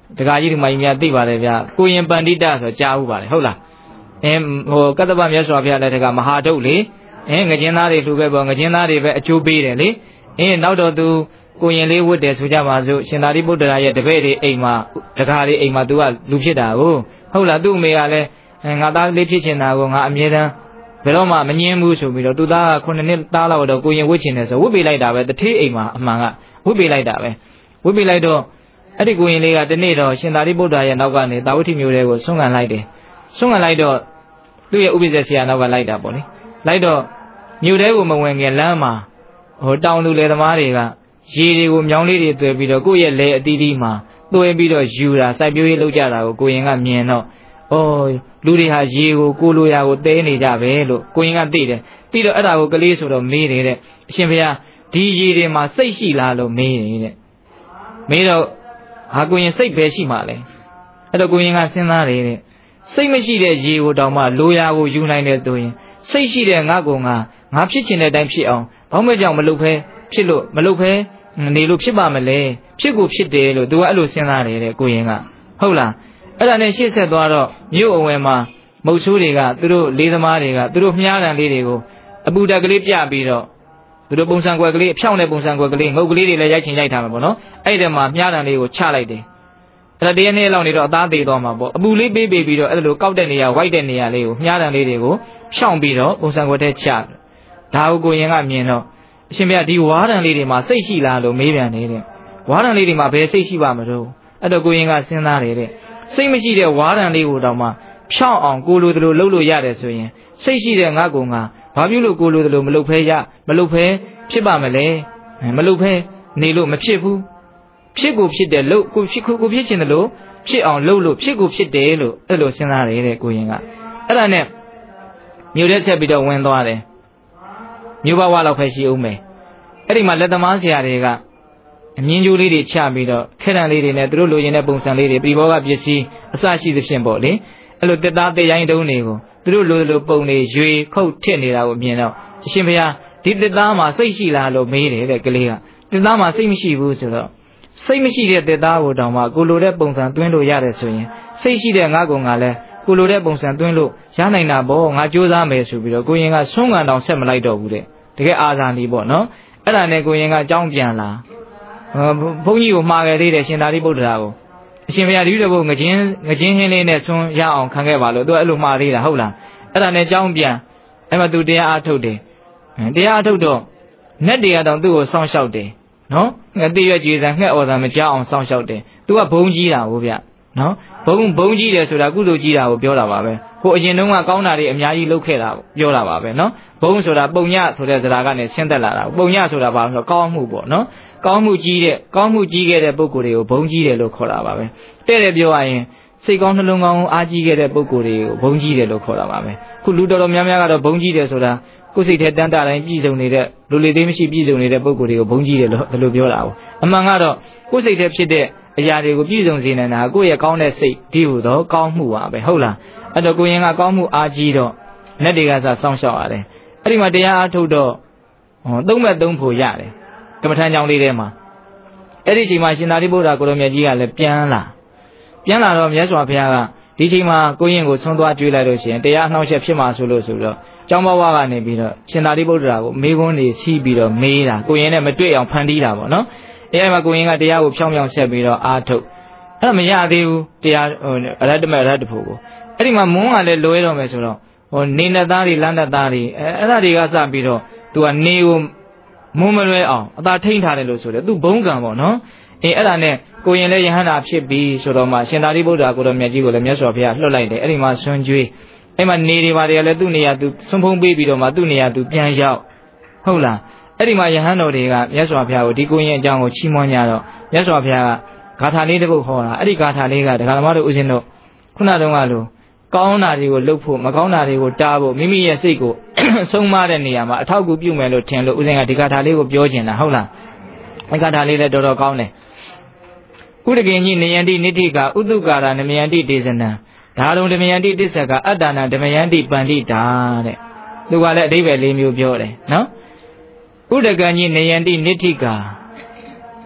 တခါကြီးဒီမှာကြီးများသိပါတယ်ဗျာကိုရင်ပန္တိတဆိုကြားဥပါတယ်ဟုတ်လားအင်းဟိုကတ္တပမြတ်စွာဘုရားလက်ထက်ကမဟာဒုတ်လေအင်းငကျင်းသားတွေလှူခဲ့ပေါ့ငကျင်းသားတွေပဲအကျိုးပေးတယ်လေအင်းနောက်တော့သူကိုရင်လေးဝတ်တယ်ဆိုကြပါစို့ရှင်သာရိပုတ္တရာရဲ့တပည့်တွေအိမ်မှာတခါလေးအိမ်မှာသူကလူဖြစ်တာကိုဟုတ်လားသူ့အမေကလည်းငါသားလေးဖြစ်ချင်တာကိုငါအမြဲတမ်းဘယ်တော့မှမငင်းဘူးဆိုပြီးတော့သူသားကခုနှစ်နှစ်သားလောက်တော့ကိုရင်ဝတ်ချင်တယ်ဆိုဝတ်ပေးလိုက်တာပဲတထေးအိမ်မှာအမှန်ကဝတ်ပေးလိုက်တာပဲဝတ်ပေးလိုက်တော့အဲ့ဒီကိုရင်လေးကဒီနေ့တော့ရှင်သာရိပုတ္တရာရဲ့နောက်ကနေတာဝတိမျိုးတွေကိုဆွန့်ခံလိုက်တယ်ဆွန့်ခံလိုက်တော့သူ့ရဲ့ဥပိ္ပဇေဆရာနောက်ကလိုက်တာပေါ့လေလိုက်တော့မြို့ထဲကိုမဝင်ခင်လမ်းမှာဟိုတောင်သူလယ်သမားတွေကရေတွေကိုမြောင်းလေးတွေတွေ့ပြီးတော့ကိုယ့်ရဲ့လယ်အသီးသီးမှာတွဲပြီးတော့ယူတာစိုက်ပျိုးရေးလုပ်ကြတာကိုကိုရင်ကမြင်တော့အော်လူတွေဟာရေကိုကိုလိုရာကိုတဲနေကြပဲလို့ကိုရင်ကသိတယ်ပြီးတော့အဲ့ဒါကိုကလေးဆိုတော့မေးတယ်တဲ့အရှင်ဘုရားဒီရေတွေမှာစိတ်ရှိလားလို့မေးတယ်တဲ့မေးတော့ဟာကိုရင်စိတ်ပဲရှိမှလဲအဲ့တော့ကိုရင်ကစဉ်းစားတယ်တဲ့စိတ်မရှိတဲ့ရေကိုတောင်မှလိုရာကိုယူနိုင်တယ်ဆိုရင်စိတ်ရှိတဲ့ငါကောင်ကငါဖြစ်ချင်တဲ့အတိုင်းဖြစ်အောင်ဘာမှကြောင့်မလုပ်ဖဲဖြစ်လို့မလုပ်ဖဲနေလို့ဖြစ်ပါမလဲဖြစ်ကိုဖြစ်တယ်လို့သူကအဲ့လိုစဉ်းစားတယ်တဲ့ကိုရင်ကဟုတ်လားအဲ့ဒါနဲ့ရှေ့ဆက်သွားတော့မြို့အဝယ်မှာမုတ်ဆိုးတွေကသူတို့လေးသမားတွေကသူတို့မြားတံလေးတွေကိုအပူတက်ကလေးပြပြီးတော့သူတို့ပုံစံကွယ်ကလေးအဖြောင့်တဲ့ပုံစံကွယ်ကလေးငုတ်ကလေးတွေလည်းရိုက်ချင်ရိုက်ထားမှာပေါ့နော်အဲ့ဒီမှာမြားတံလေးကိုချလိုက်တယ်အဲ့ဒါတရနေ့လောက်နေတော့အသားသေးသွားမှာပေါ့အပူလေးပေးပေးပြီးတော့အဲ့လိုကောက်တဲ့နေရာဝိုက်တဲ့နေရာလေးကိုမြားတံလေးတွေကိုဖြောင့်ပြီးတော့ပုံစံကွယ်ထဲချဒါကိုကိုရင်ကမြင်တော့အရှင်ဘုရားဒီဝါးတံလေးတွေမှာစိတ်ရှိလားလို့မေးပြန်နေတဲ့ဝါးတံလေးတွေမှာဘယ်စိတ်ရှိပါမလို့အဲ့တော့ကိုရင်ကစဉ်းစားတယ်တဲ့စိတ်မရှိတဲ့ဝါးတံလေးကိုတောင်မှဖြောင့်အောင်ကိုလိုတလိုလှုပ်လို့ရတယ်ဆိုရင်စိတ်ရှိတဲ့ငါကောင်ကဘာဖြစ်လို့ကိုလိုတလိုမလှုပ်ဖဲရမလှုပ်ဖဲဖြစ်ပါမလဲမလှုပ်ဖဲနေလို့မဖြစ်ဘူးဖြစ်ကိုဖြစ်တယ်လို့ကိုဖြစ်ကိုဖြစ်ချင်တယ်လို့ဖြစ်အောင်လှုပ်လို့ဖြစ်ကိုဖြစ်တယ်လို့အဲ့လိုစဉ်းစားတယ်တဲ့ကိုရင်ကအဲ့ဒါနဲ့မြို့ထဲဆက်ပြီးတော့ဝင်သွားတယ်မြို့ဘဝလောက်ပဲရှိအောင်မယ်အဲ့ဒီမှာလက်သမားဆရာတွေကအမြင့်ကျိုးလေးတွေချပြီးတော့ခဲတံလေးတွေနဲ့သူတို့လိုချင်တဲ့ပုံစံလေးတွေပြည်ဘောကပစ္စည်းအစရှိသဖြင့်ပေါ့လေအဲ့လိုတက်သားတဲ့ရိုင်းတုံးတွေကိုသူတို့လိုလိုပုံတွေရွေခုတ်ထစ်နေတာကိုမြင်တော့အရှင်ဘုရားဒီတက်သားမှာစိတ်ရှိလားလို့မေးတယ်တဲ့ကလေးကတက်သားမှာစိတ်မရှိဘူးဆိုတော့စိတ်မရှိတဲ့တက်သားကိုတောင်မှကိုလိုတဲ့ပုံစံသွင်းလို့ရတယ်ဆိုရင်စိတ်ရှိတဲ့ငါကောင်ကလည်းကိုလိုတဲ့ပုံစံသွင်းလို့ရနိုင်တာပေါ့ငါကြိုးစားမယ်ဆိုပြီးတော့ကိုရင်ကဆွမ်းကန်တောင်ဆက်မလိုက်တော့ဘူးတဲ့တကယ်အာဇာနည်ပေါ့နော်အဲ့ဒါနဲ့ကိုရင်ကအကြောင်းပြန်လာဘုန်းကြီးကိုမှားခဲ့သေးတယ်ရှင်သာရိပုတ္တရာကိုအရှင်ဘုရားဒီလိုဘုငချင်းငချင်းဟင်းလေးနဲ့ဆွန်းရအောင်ခံခဲ့ပါလို့သူအဲ့လိုမှားသေးတာဟုတ်လားအဲ့ဒါနဲ့အကြောင်းပြန်အဲ့မှာသူတရားအားထုတ်တယ်တရားအားထုတ်တော့နတ်တွေကတောင်သူ့ကိုစောင့်ရှောက်တယ်နော်ငါတည့်ရွက်ကြည်စံငှက်ဩဇာမကြောက်အောင်စောင့်ရှောက်တယ်သူကဘုံကြီးတာဟုတ်ဗျနော်ဘုံဘုံကြီးတယ်ဆိုတာကုသိုလ်ကြီးတာကိုပြောတာပါပဲဟိုအရင်တုန်းကကောင်းတာတွေအများကြီးလုပ်ခဲ့တာပြောတာပါပဲနော်ဘုံဆိုတာပုံညဆိုတဲ့စကားကနေဆင်းသက်လာတာပုံညဆိုတာဘာလို့ဆိုကောင်းမှုပေါ့နော်ကောင်းမှုကြီးတဲ့ကောင်းမှုကြီးခဲ့တဲ့ပုဂ္ဂိုလ်တွေကိုဘုံကြီးတယ်လို့ခေါ်တာပါပဲတဲ့တယ်ပြောရရင်စိတ်ကောင်းနှလုံးကောင်းအားကြီးခဲ့တဲ့ပုဂ္ဂိုလ်တွေကိုဘုံကြီးတယ်လို့ခေါ်တာပါပဲခုလူတော်တော်များများကတော့ဘုံကြီးတယ်ဆိုတာကိုယ်စိတ်ထဲတန်းတာတိုင်းပြည့်စုံနေတဲ့လူလေသေးမရှိပြည့်စုံနေတဲ့ပုဂ္ဂိုလ်တွေကိုဘုံကြီးတယ်လို့ဒီလိုပြောတာပေါ့အမှန်ကတော့ကိုယ်စိတ်ထဲဖြစ်တဲ့အရာတွေကိုပြည့်စုံစေနိုင်တာကိုယ့်ရဲ့ကောင်းတဲ့စိတ်ဒီဟူသောကောင်းမှုပါပဲဟုတ်လားအဲ့တော့ကိုရင်ကကောင်းမှုအားကြီးတော့လက်တွေကစစောင့်ရှောက်ရတယ်အဲ့ဒီမှာတရားအားထုတ်တော့ဟောသုံးမဲ့သုံးဖို့ရတယ်ကမ္မထမ်းကြောင်းလေးထဲမှာအဲ့ဒီအချိန်မှာရှင်သာရိပုတ္တရာကိုရောမြတ်ကြီးကလည်းပြန်လာပြန်လာတော့မြတ်စွာဘုရားကဒီအချိန်မှာကိုရင်ကိုဆွမ်းသွားကြွေးလိုက်လို့ရှိရင်တရားအနှောက်အယှက်ဖြစ်မှာဆိုလို့ဆိုတော့ကျောင်းဘဝကနေပြီးတော့ရှင်သာရိပုတ္တရာကိုမေးခွန်းတွေစီးပြီးတော့မေးတာကိုရင်နဲ့မတွေ့အောင်ဖန်တီးတာပေါ့နော်အဲ့မှာကိုရင်ကတရားကိုဖြောင်းဖြောင်းဆက်ပြီးတော့အားထုတ်အဲ့ဒါမရသေးဘူးတရားဟိုအရတ္တမအရတ္တဖို့ကိုအဲ့ဒီမှာမွန်းကလည်းလွဲတော့မယ်ဆိုတော့ဟိုနေနဲ့သားတွေလမ်းနဲ့သားတွေအဲအဲ့ဒါတွေကစပြီးတော့သူကနေကိုမွန်းမလွဲအောင်အသာထိန်းထားတယ်လို့ဆိုတယ်သူဘုံကံပေါ့နော်အေးအဲ့ဒါနဲ့ကိုရင်လည်းယဟန္တာဖြစ်ပြီးဆိုတော့မှရှင်သာရိပုတ္တရာကိုတော်မြတ်ကြီးကိုလည်းမြတ်စွာဘုရားလွှတ်လိုက်တယ်အဲ့ဒီမှာဆွမ်းကြွေးအဲ့မှာနေတွေပါတယ်လည်းသူ့နေရာသူဆွမ်းဖုံးပေးပြီးတော့မှသူ့နေရာသူပြန်ရောက်ဟုတ်လားအဲ့ဒီမှာယဟန်တော်တွေကမြတ်စွာဘုရားကိုဒီကိုရင်အကြောင်းကိုချီးမွမ်းကြတော့မြတ်စွာဘုရားကဂါထာလေးတစ်ပုဒ်ဟောတာအဲ့ဒီဂါထာလေးကဒကာသမားတို့ဦးဇင်းတို့ခုနတုန်းကလိုကောင်းတာတွေကိုလုပ်ဖို့မကောင်းတာတွေကိုတားဖို့မိမိရဲ့စိတ်ကိုဆုံးမတဲ့နေရာမှာအထောက်အကူပြုမယ်လို့ထင်လို့ဦးဇင်းကဒီဂါထာလေးကိုပြောချင်တာဟုတ်လားအဲ့ဂါထာလေးလည်းတော်တော်ကောင်းတယ်ဥဒကင်ကြီးနယန္တိနိဋ္ဌိကဥတုကာရနမယန္တိဒေသနံဒါလုံးဓမယန္တိတစ္ဆကအတ္တနာဓမယန္တိပန္တိတာတဲ့သူကလည်းအဓိပ္ပာယ်လေးမျိုးပြောတယ်နော်ဥဒကံကြီးနယန္တိနိဋ္ဌိကာ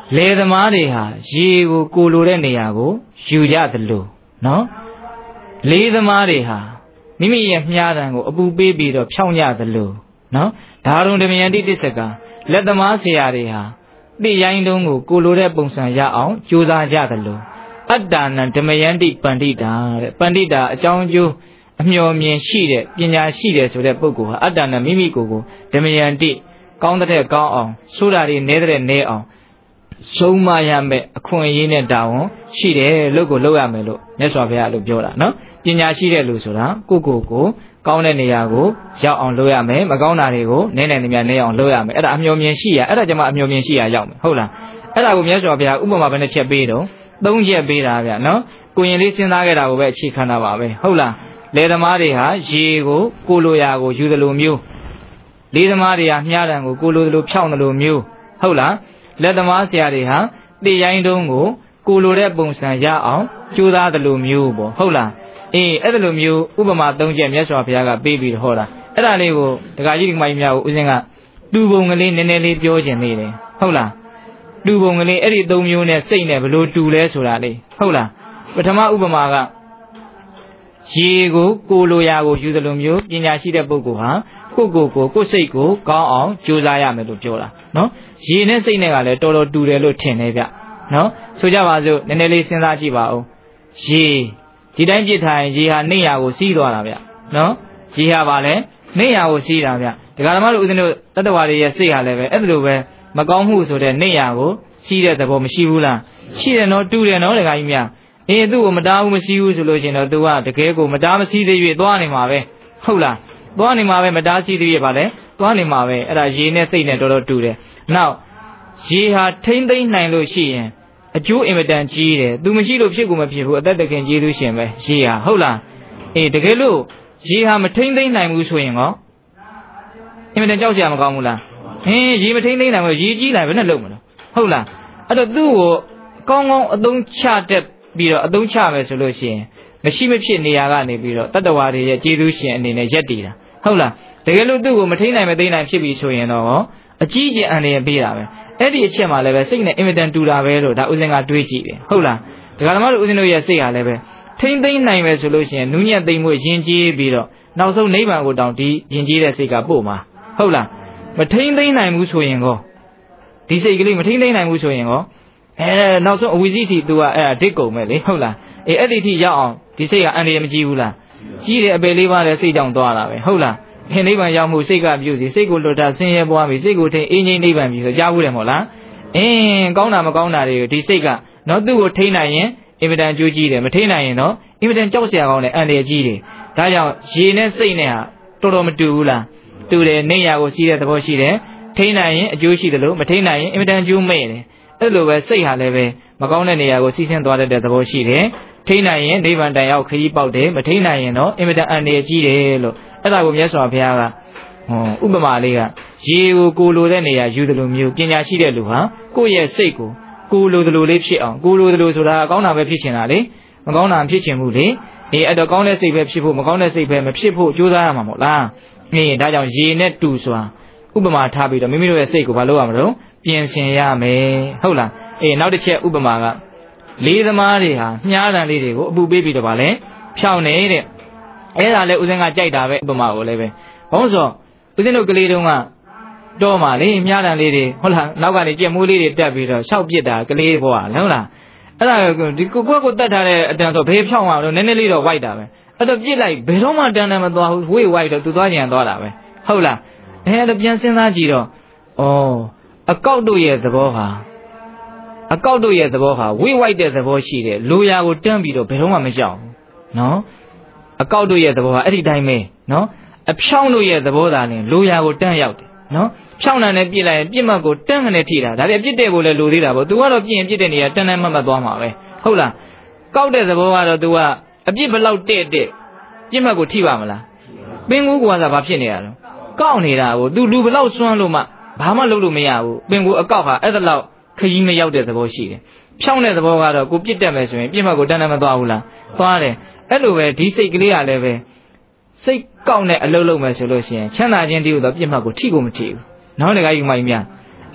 လေသမားတွေဟာရေကိုကိုလိုတဲ့နေရာကိုယူရတယ်လို့နော်လေသမားတွေဟာမိမိရဲ့မြားတံကိုအပူပေးပြီးတော့ဖြောင်းရတယ်လို့နော်ဒါရုံဓမယန္တိတစ္ဆကလက်သမားဆရာတွေဟာတိရိုင်းတုံးကိုကိုလိုတဲ့ပုံစံရအောင်ကြိုးစားကြတယ်လို့အတ္တနံဓမယန္တိပန္တိတာတဲ့ပန္တိတာအကြောင်းကျိုးအမျှော်မြင်ရှိတဲ့ပညာရှိတယ်ဆိုတဲ့ပုဂ္ဂိုလ်ဟာအတ္တနံမိမိကိုယ်ကိုဓမယန္တိကောင်းတဲ့ကောင်းအောင်ဆိုးတာတွေနဲတဲ့နဲအောင်ဆုံးမရမယ်အခွင့်အရေးနဲ့တာဝန်ရှိတယ်လို့ကိုလုပ်ရမယ်လို့မြတ်စွာဘုရားလို့ပြောတာနော်ပညာရှိတဲ့လူဆိုတာကိုကိုကိုကောင်းတဲ့နေရာကိုရောက်အောင်လုပ်ရမယ်မကောင်းတာတွေကိုနည်းနည်းနေများနည်းအောင်လုပ်ရမယ်အဲ့ဒါအမျှော်မြင်ရှိရအဲ့ဒါကြမှာအမျှော်မြင်ရှိရရောက်မယ်ဟုတ်လားအဲ့ဒါကိုမြတ်စွာဘုရားဥပမာဘယ်နှချက်ပေးတော့သုံးချက်ပေးတာဗျနော်ကိုရင်လေးစဉ်းစားခဲ့တာကိုပဲအခြေခံတာပါပဲဟုတ်လားလေသမားတွေဟာရေကိုကိုလိုရာကိုယူသလိုမျိုးလေးသမားတွေဟာမြားတံကိုကိုလိုသလိုဖြောင်းသလိုမျိုးဟုတ်လားလက်သမားဆရာတွေဟာတိရိုင်းတုံးကိုကိုလိုတဲ့ပုံစံရအောင်ကြိုးစားသလိုမျိုးပေါ့ဟုတ်လားအေးအဲ့လိုမျိုးဥပမာသုံးချက်မြတ်စွာဘုရားကပေးပြီးတော့ဟောတာအဲ့ဒါလေးကိုဒကာကြီးဒကာမကြီးများကိုဦးဇင်းကတူပုံကလေးနည်းနည်းလေးပြောခြင်းနေတယ်ဟုတ်လားတူပုံကလေးအဲ့ဒီသုံးမျိုးနဲ့စိတ်နဲ့ဘလို့တူလဲဆိုတာလေးဟုတ်လားပထမဥပမာကရေကိုကိုလိုရာကိုယူသလိုမျိုးပညာရှိတဲ့ပုဂ္ဂိုလ်ဟာကိုကိုကိုကိုစိတ်ကိုကောင်းအောင်ကြိုးစားရမယ်လို့ပြောတာနော်ရေနဲ့စိတ်နဲ့ကလည်းတော်တော်တူတယ်လို့ထင်တယ်ဗျနော်ဆိုကြပါစို့နည်းနည်းလေးစဉ်းစားကြည့်ပါဦးရေဒီတိုင်းပြစ်ထိုင်ရေဟာနေရာကိုစီးသွားတာဗျနော်ရေဟာပါလဲနေရာကိုစီးတာဗျဒကာဓမ္မတို့ဦးဇင်းတို့တတ္တဝါတွေရဲ့စိတ်ဟာလည်းပဲအဲ့လိုပဲမကောင်းမှုဆိုတဲ့နေရာကိုစီးတဲ့သဘောမရှိဘူးလားရှိတယ်နော်တူတယ်နော်ဒကာကြီးများအေးသူ့ကိုမတားဘူးမရှိဘူးဆိုလို့ရှင်တော့ तू ကတကယ်ကိုမတားမရှိသေး၍သွားနေမှာပဲဟုတ်လားသွားနေမှာပဲမတားရှိသေး၍ပါလေသွားနေမှာပဲအဲ့ဒါရေနဲ့စိတ်နဲ့တော်တော်တူတယ်နောက်ရေဟာထိမ့်သိမ့်နိုင်လို့ရှိရင်အကျိုးအင်မတန်ကြီးတယ် तू မရှိလို့ဖြစ်ကိုမဖြစ်ဘူးအသက်တခင်ကြီးသူရှင်ပဲရေဟာဟုတ်လားအေးတကယ်လို့ရေဟာမထိမ့်သိမ့်နိုင်ဘူးဆိုရင်ရောအင်မတန်ကြောက်ကြမကောင်းဘူးလားဟင်းရေမထိမ့်သိမ့်နိုင်ဘူးရေကြီးလာဘယ်နဲ့လုံးမလို့ဟုတ်လားအဲ့တော့သူ့ကိုကောင်းကောင်းအသုံးချတတ်ပြီးတော့အသုံးချမယ်ဆိုလို့ရှိရင်မရှိမဖြစ်နေရာကနေပြီးတော့တတ္တဝါတွေရဲ့ကျေးဇူးရှင်အနေနဲ့ရက်တည်တာဟုတ်လားတကယ်လို့သူ့ကိုမထိနိုင်မသိနိုင်ဖြစ်ပြီဆိုရင်တော့အကြီးကျယ်အန္တရာယ်ပေးတာပဲအဲ့ဒီအချက်မှာလည်းပဲစိတ်နဲ့အင်မတန်တူတာပဲလို့ဒါဥစဉ်ကတွေးကြည့်တယ်ဟုတ်လားဒကာဓမ္မတို့ဥစဉ်တို့ရဲ့စိတ်ဟာလည်းပဲထိမ့်သိမ့်နိုင်မယ်ဆိုလို့ရှိရင်နူးညံ့သိမ့်မှုယဉ်ကျေးပြီးတော့နောက်ဆုံးနိဗ္ဗာန်ကိုတောင်ဒီယဉ်ကျေးတဲ့စိတ်ကပို့မှာဟုတ်လားမထိမ့်သိမ့်နိုင်ဘူးဆိုရင်ကောဒီစိတ်ကလေးမထိမ့်သိမ့်နိုင်ဘူးဆိုရင်ကောအဲနောက်ဆုံးအဝိဇ္ဇိတိ तू ကအဲ့ဒါဒိတ်ကုန်ပဲလေဟုတ်လားအေးအဲ့ဒီထိရောက်အောင်ဒီစိတ်ကအန္တရာယ်မကြီးဘူးလားကြီးတယ်အပေလေးပါးလည်းစိတ်ကြောင့်သွားတာပဲဟုတ်လားဟင်နိဗ္ဗာန်ရောက်မှုစိတ်ကပြုစီစိတ်ကိုလွတ်တာဆင်းရဲပွားပြီစိတ်ကိုထိန်အင်းကြီးနိဗ္ဗာန်ပြီဆိုကြားဘူးတယ်မဟုတ်လားအင်းကောင်းတာမကောင်းတာတွေကိုဒီစိတ်ကတော့သူ့ကိုထိန်းနိုင်ရင်အင်မတန်ကြိုးကြီးတယ်မထိန်းနိုင်ရင်တော့အင်မတန်ကြောက်စရာကောင်းတယ်အန္တရာယ်ကြီးတယ်ဒါကြောင့်ရေနဲ့စိတ်နဲ့ဟာတော်တော်မတူဘူးလားတူတယ်နေရာကိုစီးတဲ့သဘောရှိတယ်ထိန်းနိုင်ရင်အကျိုးရှိတယ်လို့မထိန်းနိုင်ရင်အင်မတန်ကျိုးမဲ့တယ်အဲ့လိုပဲစိတ်ဟာလည်းပဲမကောင်းတဲ့နေရာကိုစီးဆင်းသွားတတ်တဲ့သဘောရှိတယ်ထိန်းနိုင်ရင်နိဗ္ဗာန်တိုင်ရောက်ခရီးပေါက်တယ်မထိန်းနိုင်ရင်တော့အင်မတန်အန္တရာယ်ကြီးတယ်လို့အဲ့ဒါကိုမြတ်စွာဘုရားကဟောဥပမာလေးကရေကိုကိုလိုတဲ့နေရာယူတယ်လို့မျိုးပညာရှိတဲ့လူဟာကိုယ့်ရဲ့စိတ်ကိုကိုလိုတယ်လို့လေးဖြစ်အောင်ကိုလိုတယ်လို့ဆိုတာကောင်းတာပဲဖြစ်ချင်တာလေမကောင်းတာဖြစ်ချင်ဘူးလေအေးအဲ့တော့ကောင်းတဲ့စိတ်ပဲဖြစ်ဖို့မကောင်းတဲ့စိတ်ပဲမဖြစ်ဖို့ကြိုးစားရမှာမဟုတ်လားအေးဒါကြောင့်ရေနဲ့တူစွာဥပမာထားပြီးတော့မိမိတို့ရဲ့စိတ်ကိုဘာလုပ်ရမလို့ပြင်ဆင်ရမယ်ဟုတ်လားအေးနောက်တစ်ချက်ဥပမာကလေးသမားတွေဟာမြားတံလေးတွေကိုအပူပေးပြီးတော့ဗာလဲဖြောင်းနေတဲ့အဲ့ဒါလဲဦးဇင်းကကြိုက်တာပဲဥပမာကိုလည်းပဲဘာလို့ဆိုဦးဇင်းတို့ကလေးတုန်းကတော့မှလေမြားတံလေးတွေဟုတ်လားနောက်ကနေကြက်မိုးလေးတွေတက်ပြီးတော့ရှောက်ပစ်တာကလေးဘွားဟုတ်လားအဲ့ဒါဒီကိုကိုကိုတတ်ထားတဲ့အတန်ဆိုဘေးဖြောင်းအောင်လို့နည်းနည်းလေးတော့ဝိုက်တာပဲအဲ့တော့ပြစ်လိုက်ဘယ်တော့မှတန်တန်မသွားဘူးဝေ့ဝိုက်တော့သူသွားကြံသွားတာပဲဟုတ်လားအဲ့ဒါပြန်စဉ်းစားကြည့်တော့ဩအကောက်တို့ရဲ့သဘောဟာအကောက်တို့ရဲ့သဘောဟာဝိဝိုက်တဲ့သဘောရှိတယ်လိုရာကိုတန်းပြီးတော့ဘယ်တော့မှမကြောက်ဘူးနော်အကောက်တို့ရဲ့သဘောဟာအဲ့ဒီတိုင်းပဲနော်အဖြောင်းတို့ရဲ့သဘောသာနဲ့လိုရာကိုတန်းရောက်တယ်နော်ဖြောင်းတာနဲ့ပြစ်လိုက်ရင်ပြစ်မှတ်ကိုတန်းကနေထိတာဒါပေမဲ့ပြစ်တဲ့ကိုလည်းလိုသေးတာပေါ့ तू ကတော့ပြစ်ရင်ပြစ်တဲ့နေရာတန်းတန်းမှတ်မှတ်သွားမှာပဲဟုတ်လားကောက်တဲ့သဘောကတော့ तू ကအပြစ်ဘလောက်တဲ့တဲ့ပြစ်မှတ်ကိုထိပါမလားပင်ကိုကွာစားဘာဖြစ်နေရလဲကောက်နေတာကို तू လူဘလောက်စွမ်းလို့မှဘာမှလုပ်လို့မရဘူးပင်ကိုအကောက်ဟာအဲ့ဒါလောက်ခကြီးမရောက်တဲ့သဘောရှိတယ်ဖြောင်းတဲ့သဘောကတော့ကိုပြစ်တက်မယ်ဆိုရင်ပြစ်မှတ်ကိုတန်းတန်းမသွားဘူးလားသွားတယ်အဲ့လိုပဲဒီစိတ်ကလေးကလည်းပဲစိတ်ကောက်နဲ့အလုပ်လုပ်မယ်ဆိုလို့ရှိရင်ချမ်းသာခြင်းတည်းဟူသောပြစ်မှတ်ကိုထိကိုမထိဘူးနောက်တခါကြီးမှကြီးများ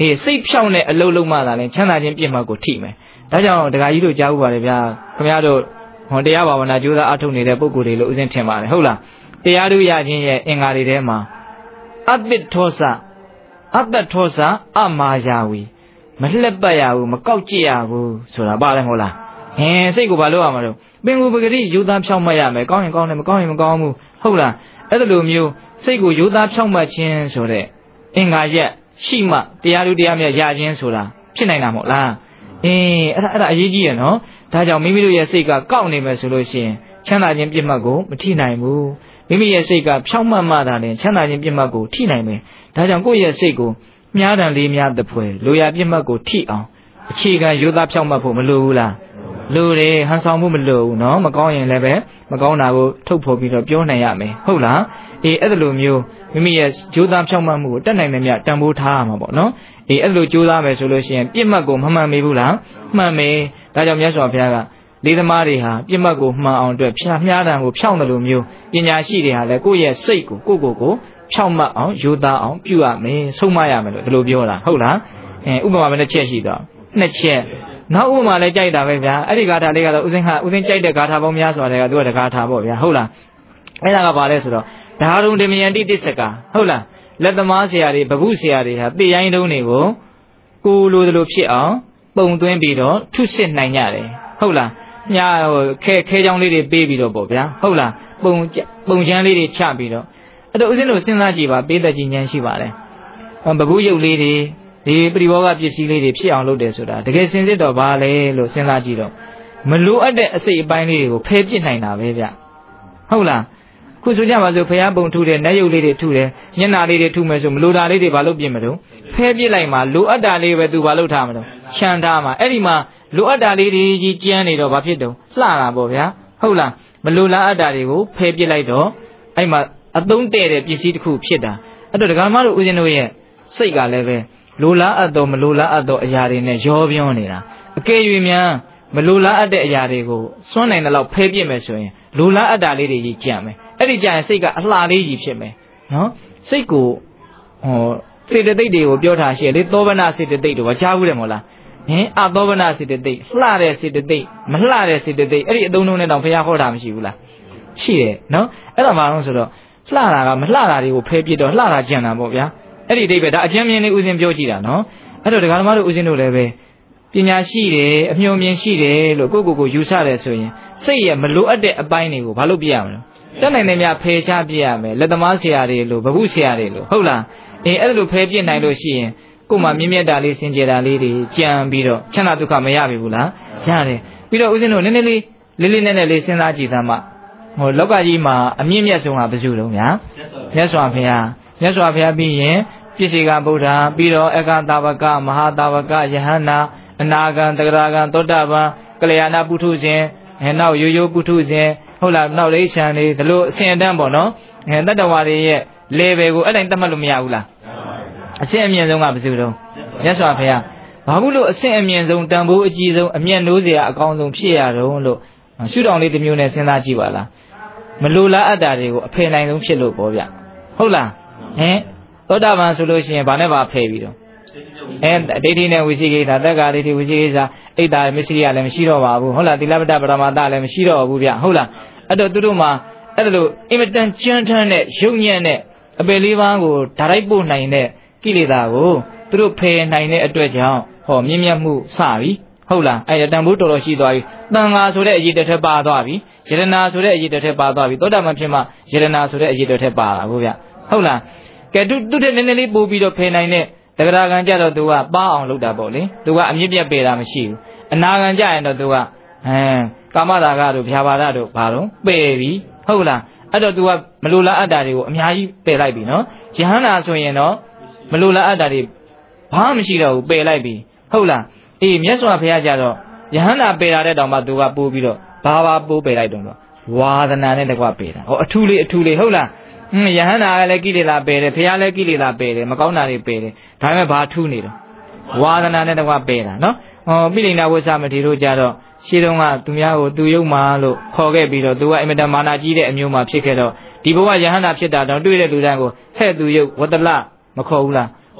ဟေးစိတ်ဖြောင်းတဲ့အလုံးလုံးမှသာလဲချမ်းသာခြင်းပြည့်မှတ်ကိုထိမယ်ဒါကြောင့်ဒကာကြီးတို့ကြားဥပါတယ်ဗျာခင်ဗျားတို့ဟောတရားဘာဝနာကြိုးစားအထုတ်နေတဲ့ပုဂ္ဂိုလ်တွေလို့ဥစဉ်ထင်ပါတယ်ဟုတ်လားတရားတို့ရခြင်းရဲ့အင်္ဂါတွေထဲမှာအတ္တထောစအတ္တထောစအမာယာဝီမလှက်ပတ်ရဘူးမကောက်ကြည့်ရဘူးဆိုတာပါလဲမဟုတ်လားဟင်စိတ်ကိုဘာလို့ရမှာလို့ပင်ကိုပဂတိယူသားဖြောင်းမှတ်ရမယ်ကောင်းရင်ကောင်းတယ်မကောင်းရင်မကောင်းဘူးဟုတ်လားအဲ့လိုမျိုးစိတ်ကိုယူသားဖြောင်းမှတ်ခြင်းဆိုတဲ့အင်္ဂါရက်ရှိမှတရားတို့တရားမြတ်ရခြင်းဆိုတာဖြစ်နိုင်တာမဟုတ်လားအင်းအဲ့ဒါအဲ့ဒါအရေးကြီးရနော်ဒါကြောင့်မိမိတို့ရဲ့စိတ်ကကောက်နေမယ်ဆိုလို့ရှိရင်ချမ်းသာခြင်းပြည့်မှတ်ကိုမထိနိုင်ဘူးမိမိရဲ့စိတ်ကဖြောင်းမှတ်မှတာနဲ့ချမ်းသာခြင်းပြည့်မှတ်ကိုထိနိုင်မယ်ဒါကြောင့်ကိုယ့်ရဲ့စိတ်ကိုမြားတံလေးများသဖွယ်လိုရာပြည့်မှတ်ကိုထိအောင်အခြေခံယူသားဖြောင်းမှတ်ဖို့မလိုဘူးလားလိုတယ်ဟန်ဆောင်မှုမလိုဘူးနော်မကောင်းရင်လည်းပဲမကောင်းတာကိုထုတ်ဖော်ပြီးတော့ပြောနိုင်ရမယ်ဟုတ်လားအေးအဲ့လိုမျိုးမိမိရဲ့ယူသားဖြောင်းမှတ်မှုကိုတက်နိုင်တယ်မြတန်ဖိုးထားရမှာပေါ့နော်အေးအဲ့လိုကြိုးစားမယ်ဆိုလို့ရှိရင်ပြည့်မှတ်ကိုမမှန်မေဘူးလားမှန်မေဒါကြောင့်မြတ်စွာဘုရားကလေးသမားတွေဟာပြည့်မှတ်ကိုမှန်အောင်အတွက်ဖြာမြားတံကိုဖြောင်းတယ်လို့မျိုးပညာရှိတွေဟာလည်းကိုယ့်ရဲ့စိတ်ကိုကိုယ့်ကိုယ်ကိုဖြောင်းမှတ်အောင်ယူသားအောင်ပြုရမယ်ဆုံးမရမယ်လို့ဒီလိုပြောတာဟုတ်လားအဲဥပမာပဲတစ်ချက်ရှိတော့နှစ်ချက်နောက်ဥပမာလည်းကြိုက်တာပဲဗျာအဲ့ဒီဂါထာလေးကတော့ဥစဉ်ဟာဥစဉ်ကြိုက်တဲ့ဂါထာပေါင်းများစွာတွေကသူကတဂါထာပေါ့ဗျာဟုတ်လားအဲ့ဒါကဘာလဲဆိုတော့ဓာရုံဓမယန္တိတစ္ဆကဟုတ်လားလက်သမားဆရာတွေဗဟုဆရာတွေဟာသိရိုင်းတုံးတွေကိုကိုလိုလိုဖြစ်အောင်ပုံသွင်းပြီးတော့ထုစစ်နိုင်ကြတယ်ဟုတ်လားညာဟိုခဲခဲချောင်းလေးတွေပေးပြီးတော့ပေါ့ဗျာဟုတ်လားပုံပုံချမ်းလေးတွေချပြီးတော့အဲ့တော့ဥစဉ်တို့စဉ်းစားကြည့်ပါပေးသက်ကြီးဉာဏ်ရှိပါတယ်ဗဟုရုပ်လေးတွေဒီပရိဘောဂပစ္စည်းလေးတွေဖြစ်အောင်လုပ်တယ်ဆိုတာတကယ်စင်စစ်တော့ဘာလဲလို့စဉ်းစားကြည့်တော့မလိုအပ်တဲ့အစိတ်အပိုင်းလေးတွေကိုဖယ်ပစ်နိုင်တာပဲဗျဟုတ်လားခုဆိုကြပါစို့ဖျားပုံထုတယ်နတ်ရုပ်လေးတွေထုတယ်မျက်နှာလေးတွေထုမယ်ဆိုမလိုတာလေးတွေဘာလို့ပြင်မလို့ဖယ်ပစ်လိုက်မှလိုအပ်တာလေးပဲသူဘာလို့ထားမလို့ရှမ်းထားမှာအဲ့ဒီမှာလိုအပ်တာလေးတွေကြီးကျန်းနေတော့ဘာဖြစ်တော့လှတာပေါ့ဗျာဟုတ်လားမလိုလားအပ်တာတွေကိုဖယ်ပစ်လိုက်တော့အဲ့မှာအသုံးတဲ့တဲ့ပစ္စည်းတစ်ခုဖြစ်တာအဲ့တော့ဒကာမတို့ဦးဇင်းတို့ရဲ့စိတ်ကလည်းပဲလိုလားအပ်တော့မလိုလားအပ်တော့အရာတွေနဲ့ရောပြောနေတာအကယ်၍များမလိုလားအပ်တဲ့အရာတွေကိုစွန့်နိုင်တဲ့လောက်ဖယ်ပစ်မယ်ဆိုရင်လိုလားအပ်တာလေးတွေကြီးကြံ့မယ်အဲ့ဒီကြရင်စိတ်ကအလှလေးကြီးဖြစ်မယ်နော်စိတ်ကိုဟောစေတသိက်တွေကိုပြောထားရှိလေသောဗနာစေတသိက်တို့ကြားဘူးတယ်မို့လားဟင်အသောဗနာစေတသိက်လှတဲ့စေတသိက်မလှတဲ့စေတသိက်အဲ့ဒီအသုံးလုံးနဲ့တော့ဘုရားဟောတာမရှိဘူးလားရှိတယ်နော်အဲ့ဒါမှတော့ဆိုတော့လှတာကမလှတာတွေကိုဖယ်ပစ်တော့လှတာကြံ့တာပေါ့ဗျာအဲ့ဒီအိဗယ်ဒါအကျဉ်းမြင်လေးဥစဉ်ပြောကြည့်တာနော်အဲ့တော့ဒကာဓမ္မတို့ဥစဉ်တို့လည်းပဲပညာရှိတယ်အမျှော်မြင်ရှိတယ်လို့ကိုယ့်ကိုယ်ကိုယူဆတယ်ဆိုရင်စိတ်ရဲ့မလိုအပ်တဲ့အပိုင်းတွေကိုဘာလို့ပြရမလဲတက်နိုင်နေမြဖယ်ရှားပြရမယ်လက်သမားဆရာတွေလို့ဗဟုဆရာတွေလို့ဟုတ်လားအေးအဲ့လိုဖယ်ပြနိုင်လို့ရှိရင်ကိုယ်မှမြင့်မြတ်တာလေးစင်ကြယ်တာလေးတွေကြံပြီးတော့ချမ်းသာဒုက္ခမရပြီဘူးလားရတယ်ပြီးတော့ဥစဉ်တို့နည်းနည်းလေးလေးလေးနက်နက်လေးစဉ်းစားကြည့်သမ်းမှဟိုလောကကြီးမှာအမြင့်မြတ်ဆုံးကဘယ်သူတုံးဗျာမြတ်စွာဘုရားမြတ်စွာဘုရားပြီးရင်ပြည့်စေကဗုဒ္ဓပြီးတော့အကသာဝကမဟာသာဝကယဟန္တာအနာဂံတဂရဂံသောတာပန်ကလျာဏပုထုဇဉ်အဲနောက်ရိုးရိုးပုထုဇဉ်ဟုတ်လားနောက်လိမ့်ချံလေးဒီလိုအစဉ်အတန်းပေါ့နော်အဲတတ္တဝါတွေရဲ့ level ကိုအဲ့တိုင်းသတ်မှတ်လို့မရဘူးလားအစဉ်အမြင့်ဆုံးကဘယ်သူတုံးမြတ်စွာဘုရားဘာဘူးလို့အစဉ်အမြင့်ဆုံးတန်ဖိုးအကြီးဆုံးအမြတ်နိုးစရာအကောင်းဆုံးဖြစ်ရတော့လို့ရှုထောင့်လေးတစ်မျိုးနဲ့စဉ်းစားကြည့်ပါလားမလိုလားအပ်တာတွေကိုအဖယ်နိုင်ဆုံးဖြစ်လို့ပေါ့ဗျဟုတ်လားဟင်သောတာပန်ဆိုလို့ရှိရင်ဗာနဲ့ဗာဖယ်ပြီးတော့အဲဒိဋ္ဌိနဲ့ဝိသိကိစ္စသက္ကာဒိဋ္ဌိဝိသိကိစ္စအိတ်တာမစ္စရိယလည်းမရှိတော့ပါဘူးဟုတ်လားသီလပတ္တပရမတ္တလည်းမရှိတော့ဘူးဗျဟုတ်လားအဲ့တော့သူတို့မှာအဲ့လိုအင်မတန်ကြမ်းထမ်းတဲ့ရုပ်ညံ့တဲ့အပယ်လေးပါးကိုဓာတ်ပို့နိုင်တဲ့ကိလေသာကိုသူတို့ဖယ်နိုင်တဲ့အတွက်ကြောင့်ဟောမြင့်မြတ်မှုစပြီဟုတ်လားအဲ့တန်ဖိုးတော်တော်ရှိသွားပြီတန်ဃာဆိုတဲ့အရေးတစ်ထက်ပါသွားပြီယရနာဆိုတဲ့အရေးတစ်ထက်ပါသွားပြီသောတာပန်ဖြစ်မှယရနာဆိုတဲ့အရေးတစ်ထက်ပါတာကိုဗျဟုတ်လားကဲသူသူတဲ့နည်းနည်းလေးပို့ပြီးတော့ဖယ်နိုင်တဲ့တဂရဂံကြတော့သူကပါအောင်လုပ်တာပေါ့လေသူကအမြင့်ပြတ်ပေတာမရှိဘူးအနာဂံကြရင်တော့သူကဟမ်ကာမရာဂတို့ဗျာပါဒတို့ဘာလို့ပယ်ပြီဟုတ်လားအဲ့တော့သူကမလိုလားအပ်တာတွေကိုအများကြီးပယ်လိုက်ပြီနော်ယဟန္တာဆိုရင်တော့မလိုလားအပ်တာတွေဘာမှမရှိတော့ဘူးပယ်လိုက်ပြီဟုတ်လားအေးမြတ်စွာဘုရားကြတော့ယဟန္တာပယ်တာတဲ့တောင်မှသူကပို့ပြီးတော့ဘာဘာပိုးပယ်လိုက်တော့ဝါဒနာနဲ့တကွပယ်တာဟောအထူးလေးအထူးလေးဟုတ်လားဟင်းယဟန္တာကလည်းကိလေသာပယ်တယ်ဘုရားလည်းကိလေသာပယ်တယ်မကောင်းတာတွေပယ်တယ်ဒါပေမဲ့ဘာထူးနေတော့ဝါဒနာနဲ့တကွပယ်တာနော်ဟောပိဋိနာဝိသမတိတို့ကြတော့ရှင်းတော့ကသူများကိုသူယုံမာလို့ခေါ်ခဲ့ပြီးတော့သူကအင်မတန်မာနာကြီးတဲ့အမျိုးမှာဖြစ်ခဲ့တော့ဒီဘဝယဟန္တာဖြစ်တာတော့တွေ့တဲ့လူတိုင်းကိုဟဲ့သူယုတ်ဝတ္တလမခေါ်ဘူးလား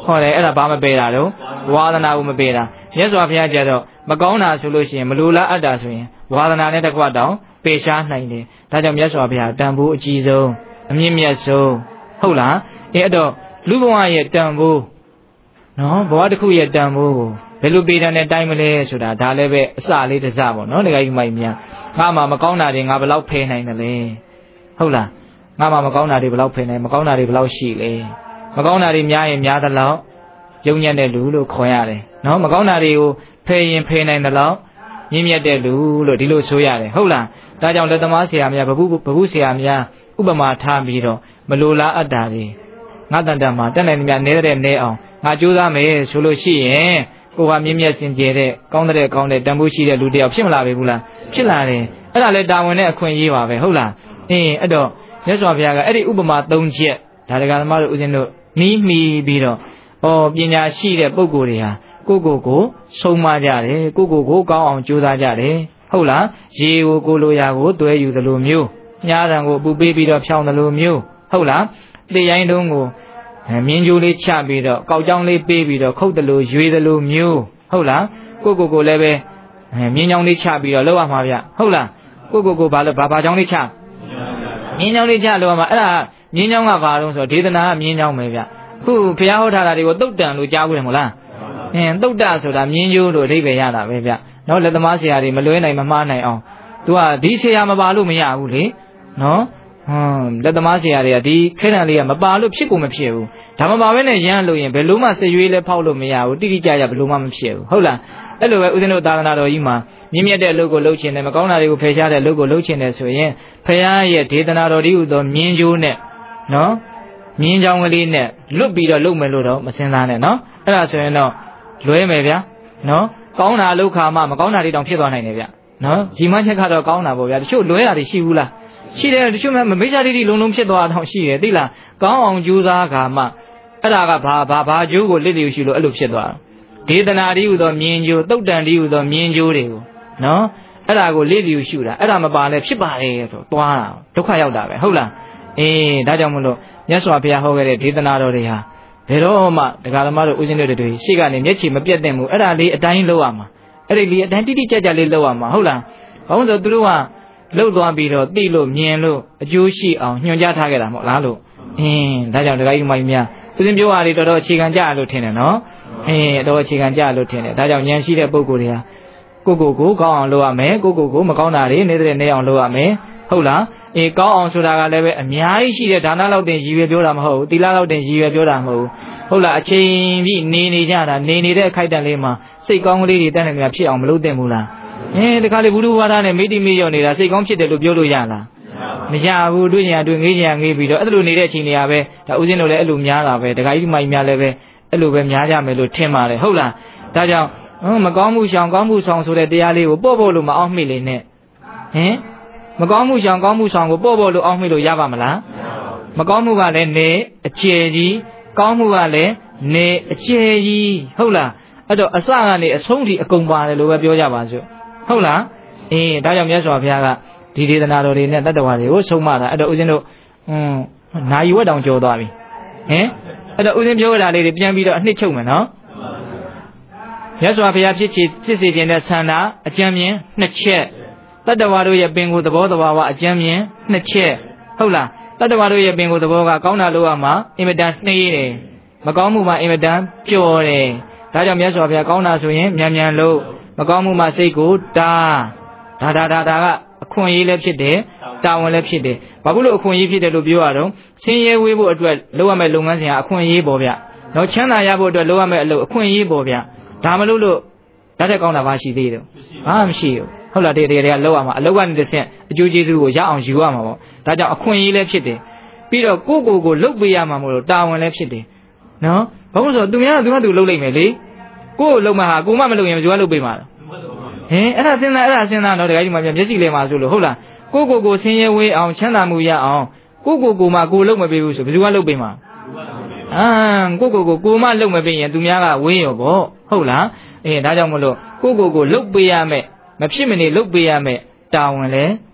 ခေါ်တယ်အဲ့ဒါဘာမပေတာတော့ဝါဒနာကိုမပေတာမြတ်စွာဘုရားကြတော့မကောင်းတာဆိုလို့ရှိရင်မလိုလားအပ်တာဆိုရင်ဝါဒနာနဲ့တကွတောင်ပေရှားနိုင်တယ်ဒါကြောင့်မြတ်စွာဘုရားတန်ဖိုးအကြီးဆုံးအမြင့်မြတ်ဆုံးဟုတ်လားအဲအဲ့တော့လူဘဝရဲ့တန်ဖိုးနော်ဘဝတစ်ခုရဲ့တန်ဖိုးကိုဘယ်လိုပေတယ်နဲ့တိုင်းမလဲဆိုတာဒါလည်းပဲအစလေးတစ်စပေါ့နော်ဒကာကြီးမိုက်များငါမှမကောင်းတာတွေငါဘယ်လောက်ဖယ်နိုင်တယ်လဲဟုတ်လားငါမှမကောင်းတာတွေဘယ်လောက်ဖယ်နိုင်မကောင်းတာတွေဘယ်လောက်ရှိလဲမကောင်းတာတွေများရင်များသလောက်ယုံညံ့တဲ့လူလို့ခေါ်ရတယ်နော်မကောင်းတာတွေကိုဖယ်ရင်ဖယ်နိုင်သလောက်မြင့်မြတ်တဲ့လူလို့ဒီလိုဆိုရတယ်ဟုတ်လားဒါကြောင့်လက်သမားဆရာများဘဘူးဘဘူးဆရာများဥပမာထားပြီးတော့မလိုလားအပ်တာတွေငါတန်တန်မှာတက်နိုင်နေများနေတဲ့နေအောင်ငါကြိုးစားမယ်ဆိုလို့ရှိရင်ကိုကမြင့်မြတ်စင်ကြယ်တဲ့ကောင်းတဲ့ကောင်းတဲ့တန်ဖိုးရှိတဲ့လူတယောက်ဖြစ်မလာပြီဘူးလားဖြစ်လာတယ်အဲ့ဒါလည်းတာဝန်နဲ့အခွင့်အရေးပါပဲဟုတ်လားအင်းအဲ့တော့မြတ်စွာဘုရားကအဲ့ဒီဥပမာ၃ချက်ဒါတက္ကသမားတို့ဦးဇင်းတို့နီးမိပြီးတော့ဩပညာရှိတဲ့ပုဂ္ဂိုလ်တွေဟာကိုကိုကိုဆုံးမကြတယ်ကိုကိုကိုကောင်းအောင်ကြိုးစားကြတယ်ဟုတ်လားရေကိုကိုလိုရာကိုတွဲယူသလိုမျိုးညားတံကိုပူပေးပြီးတော့ဖြောင်းသလိုမျိုးဟုတ်လားတေရိုင်းတုံးကိုမြင်းကြိုးလေးချပြီးတော့ကောက်ကြောင်းလေးပေးပြီးတော့ခုတ်သလိုရွေသလိုမျိုးဟုတ်လားကိုကိုကိုလည်းပဲမြင်းကြောင်းလေးချပြီးတော့လောက်ရမှာဗျဟုတ်လားကိုကိုကိုဘာလို့ဘာဘာကြောင်းလေးချမြင်းကြောင်းလေးချလောက်ရမှာအဲ့ဒါမြင်းကြောင်းကဘာလို့ဆိုတော့ဒေသနာကမြင်းကြောင်းပဲဗျခုဘုရားဟောထားတာတွေကိုတုတ်တန်လို့ကြားဘူးတယ်မဟုတ်လားအင်းတုတ်တဆိုတာမြင်းကျိုးလို့အဓိပ္ပာယ်ရတာပဲဗျနော်လက်သမားဆရာတွေမလွဲနိုင်မမှားနိုင်အောင်သူကဒီဆရာမပါလို့မရဘူးလေနော်ဟွန်းလက်သမားဆရာတွေကဒီခဲတံလေးကမပါလို့ဖြစ်ကုန်မဖြစ်ဘူးဒါမှမပါဘဲနဲ့ရမ်းလို့ရင်ဘယ်လို့မှစရွေးလဲဖောက်လို့မရဘူးတိတိကျကျဘယ်လို့မှမဖြစ်ဘူးဟုတ်လားအဲ့လိုပဲဦးဇင်းတို့သာသနာတော်ကြီးမှာမြင့်မြတ်တဲ့အလုပ်ကိုလုပ်ချင်တယ်မကောင်းတာတွေကိုဖယ်ရှားတဲ့အလုပ်ကိုလုပ်ချင်တယ်ဆိုရင်ဖခင်ရဲ့ဒေသနာတော်ကြီးဟူသောမြင်းကျိုးနဲ့နော်မြင်းချောင်းကလေးနဲ့လွတ်ပြီးတော့လုပ်မယ်လို့တော့မစင်စားနဲ့နော်အဲ့ဒါဆိုရင်တော့လွဲမယ်ဗျာနော်ကောင်းတာလုပ်ခါမှမကောင်းတာတွေတောင်ဖြစ်သွားနိုင်တယ်ဗျနော်ဒီမှချက်ကတော့ကောင်းတာပေါ့ဗျာတချို့လွဲတာတွေရှိဘူးလားရှိတယ်တချို့မမိစ္ဆာဒိဋ္ဌိလုံးလုံးဖြစ်သွားတာရှိတယ်သိလားကောင်းအောင်ကြိုးစားခါမှအဲ့ဒါကဘာဘာဘာကျိုးကိုလစ်လျူရှိလို့အဲ့လိုဖြစ်သွားတာဒေသနာတိဟူသောမြင်ကျိုးတုတ်တန်တိဟူသောမြင်ကျိုးတွေကိုနော်အဲ့ဒါကိုလစ်လျူရှုတာအဲ့ဒါမပါလဲဖြစ်ပါလေဆိုသွားတာဒုက္ခရောက်တာပဲဟုတ်လားအေးဒါကြောင့်မလို့မြတ်စွာဘုရားဟောခဲ့တဲ့ဒေသနာတော်တွေဟာဘယ်တော့မှဒကာသမားတို့ဦးဇင်းတို့တွေရှေ့ကနေမျက်ခြေမပြတ်တဲ့မူအဲ့ဒါလေးအတိုင်းလုပ်ရမှာအဲ့ဒီလေးအတိုင်းတိတိကျကျလေးလုပ်ရမှာဟုတ်လားဘာလို့ဆိုသူတို့ကလှုပ်သွားပြီးတော့သိလို့မြင်လို့အကျိုးရှိအောင်ညွှန်ကြားထားခဲ့တာမဟုတ်လားလို့အင်းဒါကြောင့်ဒကာကြီးမကြီးများဦးဇင်းပြောရလေးတော်တော်အခြေခံကြရလို့ထင်တယ်နော်အင်းတော်အခြေခံကြရလို့ထင်တယ်ဒါကြောင့်ဉာဏ်ရှိတဲ့ပုဂ္ဂိုလ်တွေဟာကိုကိုကိုကောင်းအောင်လုပ်ရမယ်ကိုကိုကိုမကောင်းတာတွေနေတဲ့နေအောင်လုပ်ရမယ်ဟုတ်လားအေးကောင်းအောင်ဆိုတာကလည်းပဲအများကြီးရှိတဲ့ဒါနလောက်တင်ရည်ရွယ်ပြောတာမဟုတ်ဘူးသီလလောက်တင်ရည်ရွယ်ပြောတာမဟုတ်ဘူးဟုတ်လားအချိန်ပြည့်နေနေကြတာနေနေတဲ့အခိုက်အတန့်လေးမှာစိတ်ကောင်းကလေးတွေတန်းနေမြဖြစ်အောင်မလုပ်သင့်ဘူးလားအင်းဒီခါလေးဘုဒ္ဓဘာသာနဲ့မိတိမိရောက်နေတာစိတ်ကောင်းဖြစ်တယ်လို့ပြောလို့ရလားမရဘူးတွေ့ညာတွေ့ငေးညာငေးပြီးတော့အဲ့လိုနေတဲ့အချိန်တွေကပဲဒါဦးဇင်းတို့လည်းအဲ့လိုများတာပဲဒကာကြီးမိုင်များလည်းပဲအဲ့လိုပဲများကြမယ်လို့ထင်ပါတယ်ဟုတ်လားဒါကြောင့်မကောင်းမှုရှောင်ကောင်းမှုဆောင်ဆိုတဲ့တရားလေးကိုပို့ဖို့လို့မအောင်မိလေနဲ့ဟင်မကောင်းမှုရှောင်ကောင်းမှုဆောင်ကိုပို့ဖို့လို့အောင်မိလို့ရပါမလားမကောင်းမှုကလည်းနေအကျယ်ကြီးကောင်းမှုကလည်းနေအကျယ်ကြီးဟုတ်လားအဲ့တော့အစကနေအဆုံးထိအကုန်ပါတယ်လို့ပဲပြောကြပါစို့ဟုတ်လားအေးဒါကြောင့်မြတ်စွာဘုရားကဒီဒေသနာတော်တွေနဲ့တတ္တဝါတွေကိုဆုံးမတာအဲ့တော့ဦးဇင်းတို့อืมနာယီဝက်တောင်ကြော်သွားပြီဟင်အဲ့တော့ဦးဇင်းပြောရတာလေးတွေပြန်ပြီးတော့အနှစ်ချုပ်မယ်နော်မြတ်စွာဘုရားဖြစ်ချေဖြစ်စေခြင်းတဲ့ဆန္ဒအကျမ်းမြင်နှစ်ချက်တတ္တဝါတို့ရဲ့ပင်ကိုယ်သဘောတဘာဝအကျမ်းမြင်နှစ်ချက်ဟုတ်လားတတ္တဝါတို့ရဲ့ပင်ကိုယ်သဘောကကောင်းတာလို့ရမှာအင်မတန်နှေးတယ်မကောင်းမှုမှာအင်မတန်ပျော်တယ်ဒါကြောင့်မြတ်စွာဘုရားကောင်းတာဆိုရင်မြန်မြန်လို့မကောင်းမှုမှာစိတ်ကိုတာဒါဒါဒါဒါကအခွင့်အရေးလည်းဖြစ်တယ်တာဝန်လည်းဖြစ်တယ်ဘာဖြစ်လို့အခွင့်အရေးဖြစ်တယ်လို့ပြောရတော့ဆင်းရဲဝေးဖို့အတွက်လုပ်ရမယ့်လုပ်ငန်းစဉ်ကအခွင့်အရေးပေါ်ဗျတော့ချမ်းသာရဖို့အတွက်လုပ်ရမယ့်အလုပ်အခွင့်အရေးပေါ်ဗျဒါမလို့လို့ဓာတ်တက်ကောင်းတာဘာရှိသေးတယ်ဘာမှမရှိဘူးဟုတ်လားတကယ်တကယ်လောက်ရမှာအလောက်ကနေတစ်ဆင့်အကျိုးကျေးဇူးကိုရအောင်ယူရမှာပေါ့ဒါကြောင့်အခွင့်အရေးလည်းဖြစ်တယ်ပြီးတော့ကိုယ့်ကိုယ်ကိုလှုပ်ပေးရမှာမို့လို့တာဝန်လည်းဖြစ်တယ်နော်ဘာလို့ဆိုတော့သူများကသူကသူလှုပ်လိုက်မယ်လေကိုယ့်ကိုလှုပ်မှာဟာကိုမမလှုပ်ရင်ဘယ်သူကလှုပ်ပေးမှာလဲဟင်အဲ့ဒါစဉ်းစားအဲ့ဒါစဉ်းစားတော့တကယ်ကြီးမှမျက်စိလဲမှာဆိုလို့ဟုတ်လားကိုယ့်ကိုယ်ကိုဆင်းရဲဝေးအောင်ချမ်းသာမှုရအောင်ကိုယ့်ကိုယ်ကိုမှကိုလှုပ်မပေးဘူးဆိုဘယ်သူကလှုပ်ပေးမှာအာကိုယ့်ကိုယ်ကိုကိုမလှုပ်မပေးရင်သူများကဝေးရောပေါ့ဟုတ်လားအေးဒါကြောင့်မလို့ကိုယ့်ကိုယ်ကိုလှုပ်ပေးရမယ်မဖြစ်မနေလှုပ်ပေးရမယ်တာဝန်လည်း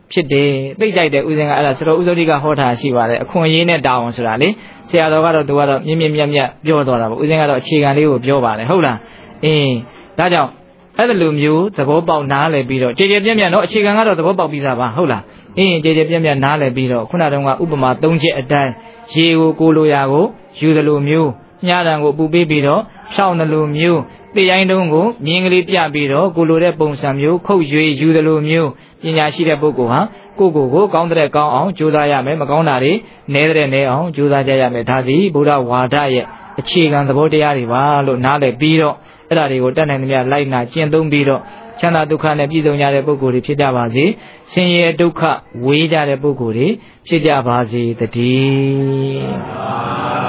ဖြစ်တယ်သိကြိုက်တယ်ဥစဉ်ကအဲ့ဒါဆိုတော့ဥဇုတိကဟောထားရှိပါတယ်အခွင့်အရေးနဲ့တာဝန်ဆိုတာလေဆရာတော်ကတော့သူကတော့မြင့်မြင့်မြတ်မြတ်ပြောသွားတာပေါ့ဥစဉ်ကတော့အခြေခံလေးကိုပြောပါတယ်ဟုတ်လားအင်းဒါကြောင့်အဲ့ဒါလိုမျိုးသဘောပေါက်နားလည်ပြီးတော့ကြည်ကြည်ပြည့်ပြည့်တော့အခြေခံကတော့သဘောပေါက်ပြီးသားပါဟုတ်လားအင်းကြည်ကြည်ပြည့်ပြည့်နားလည်ပြီးတော့ခုနတုန်းကဥပမာ၃ချက်အတိုင်းရေကိုကိုလိုရာကိုယူသလိုမျိုးညတံကိုပူပေးပြီးတော့ဖြောင်းသလိုမျိုးတေရိုင်းတုံးကိုမြင်းကလေးပြပြီးတော့ကိုလိုတဲ့ပုံစံမျိုးခုတ်ရွေးယူသလိုမျိုးပညာရှိတဲ့ပုဂ္ဂိုလ်ဟာကိုကိုကိုကောင်းတဲ့ကောင်းအောင်ကြိုးစားရမယ်မကောင်းတာတွေနဲတဲ့နဲအောင်ကြိုးစားကြရမယ်ဒါသည်ဗုဒ္ဓဝါဒရဲ့အခြေခံသဘောတရားတွေပါလို့နားလည်ပြီးတော့အဲ့ဒါတွေကိုတတ်နိုင်သမျှလိုက်နာကျင့်သုံးပြီးတော့ချမ်းသာဒုက္ခနဲ့ပြည့်စုံကြတဲ့ပုဂ္ဂိုလ်တွေဖြစ်ကြပါစေဆင်းရဲဒုက္ခဝေးကြတဲ့ပုဂ္ဂိုလ်တွေဖြစ်ကြပါစေတည်း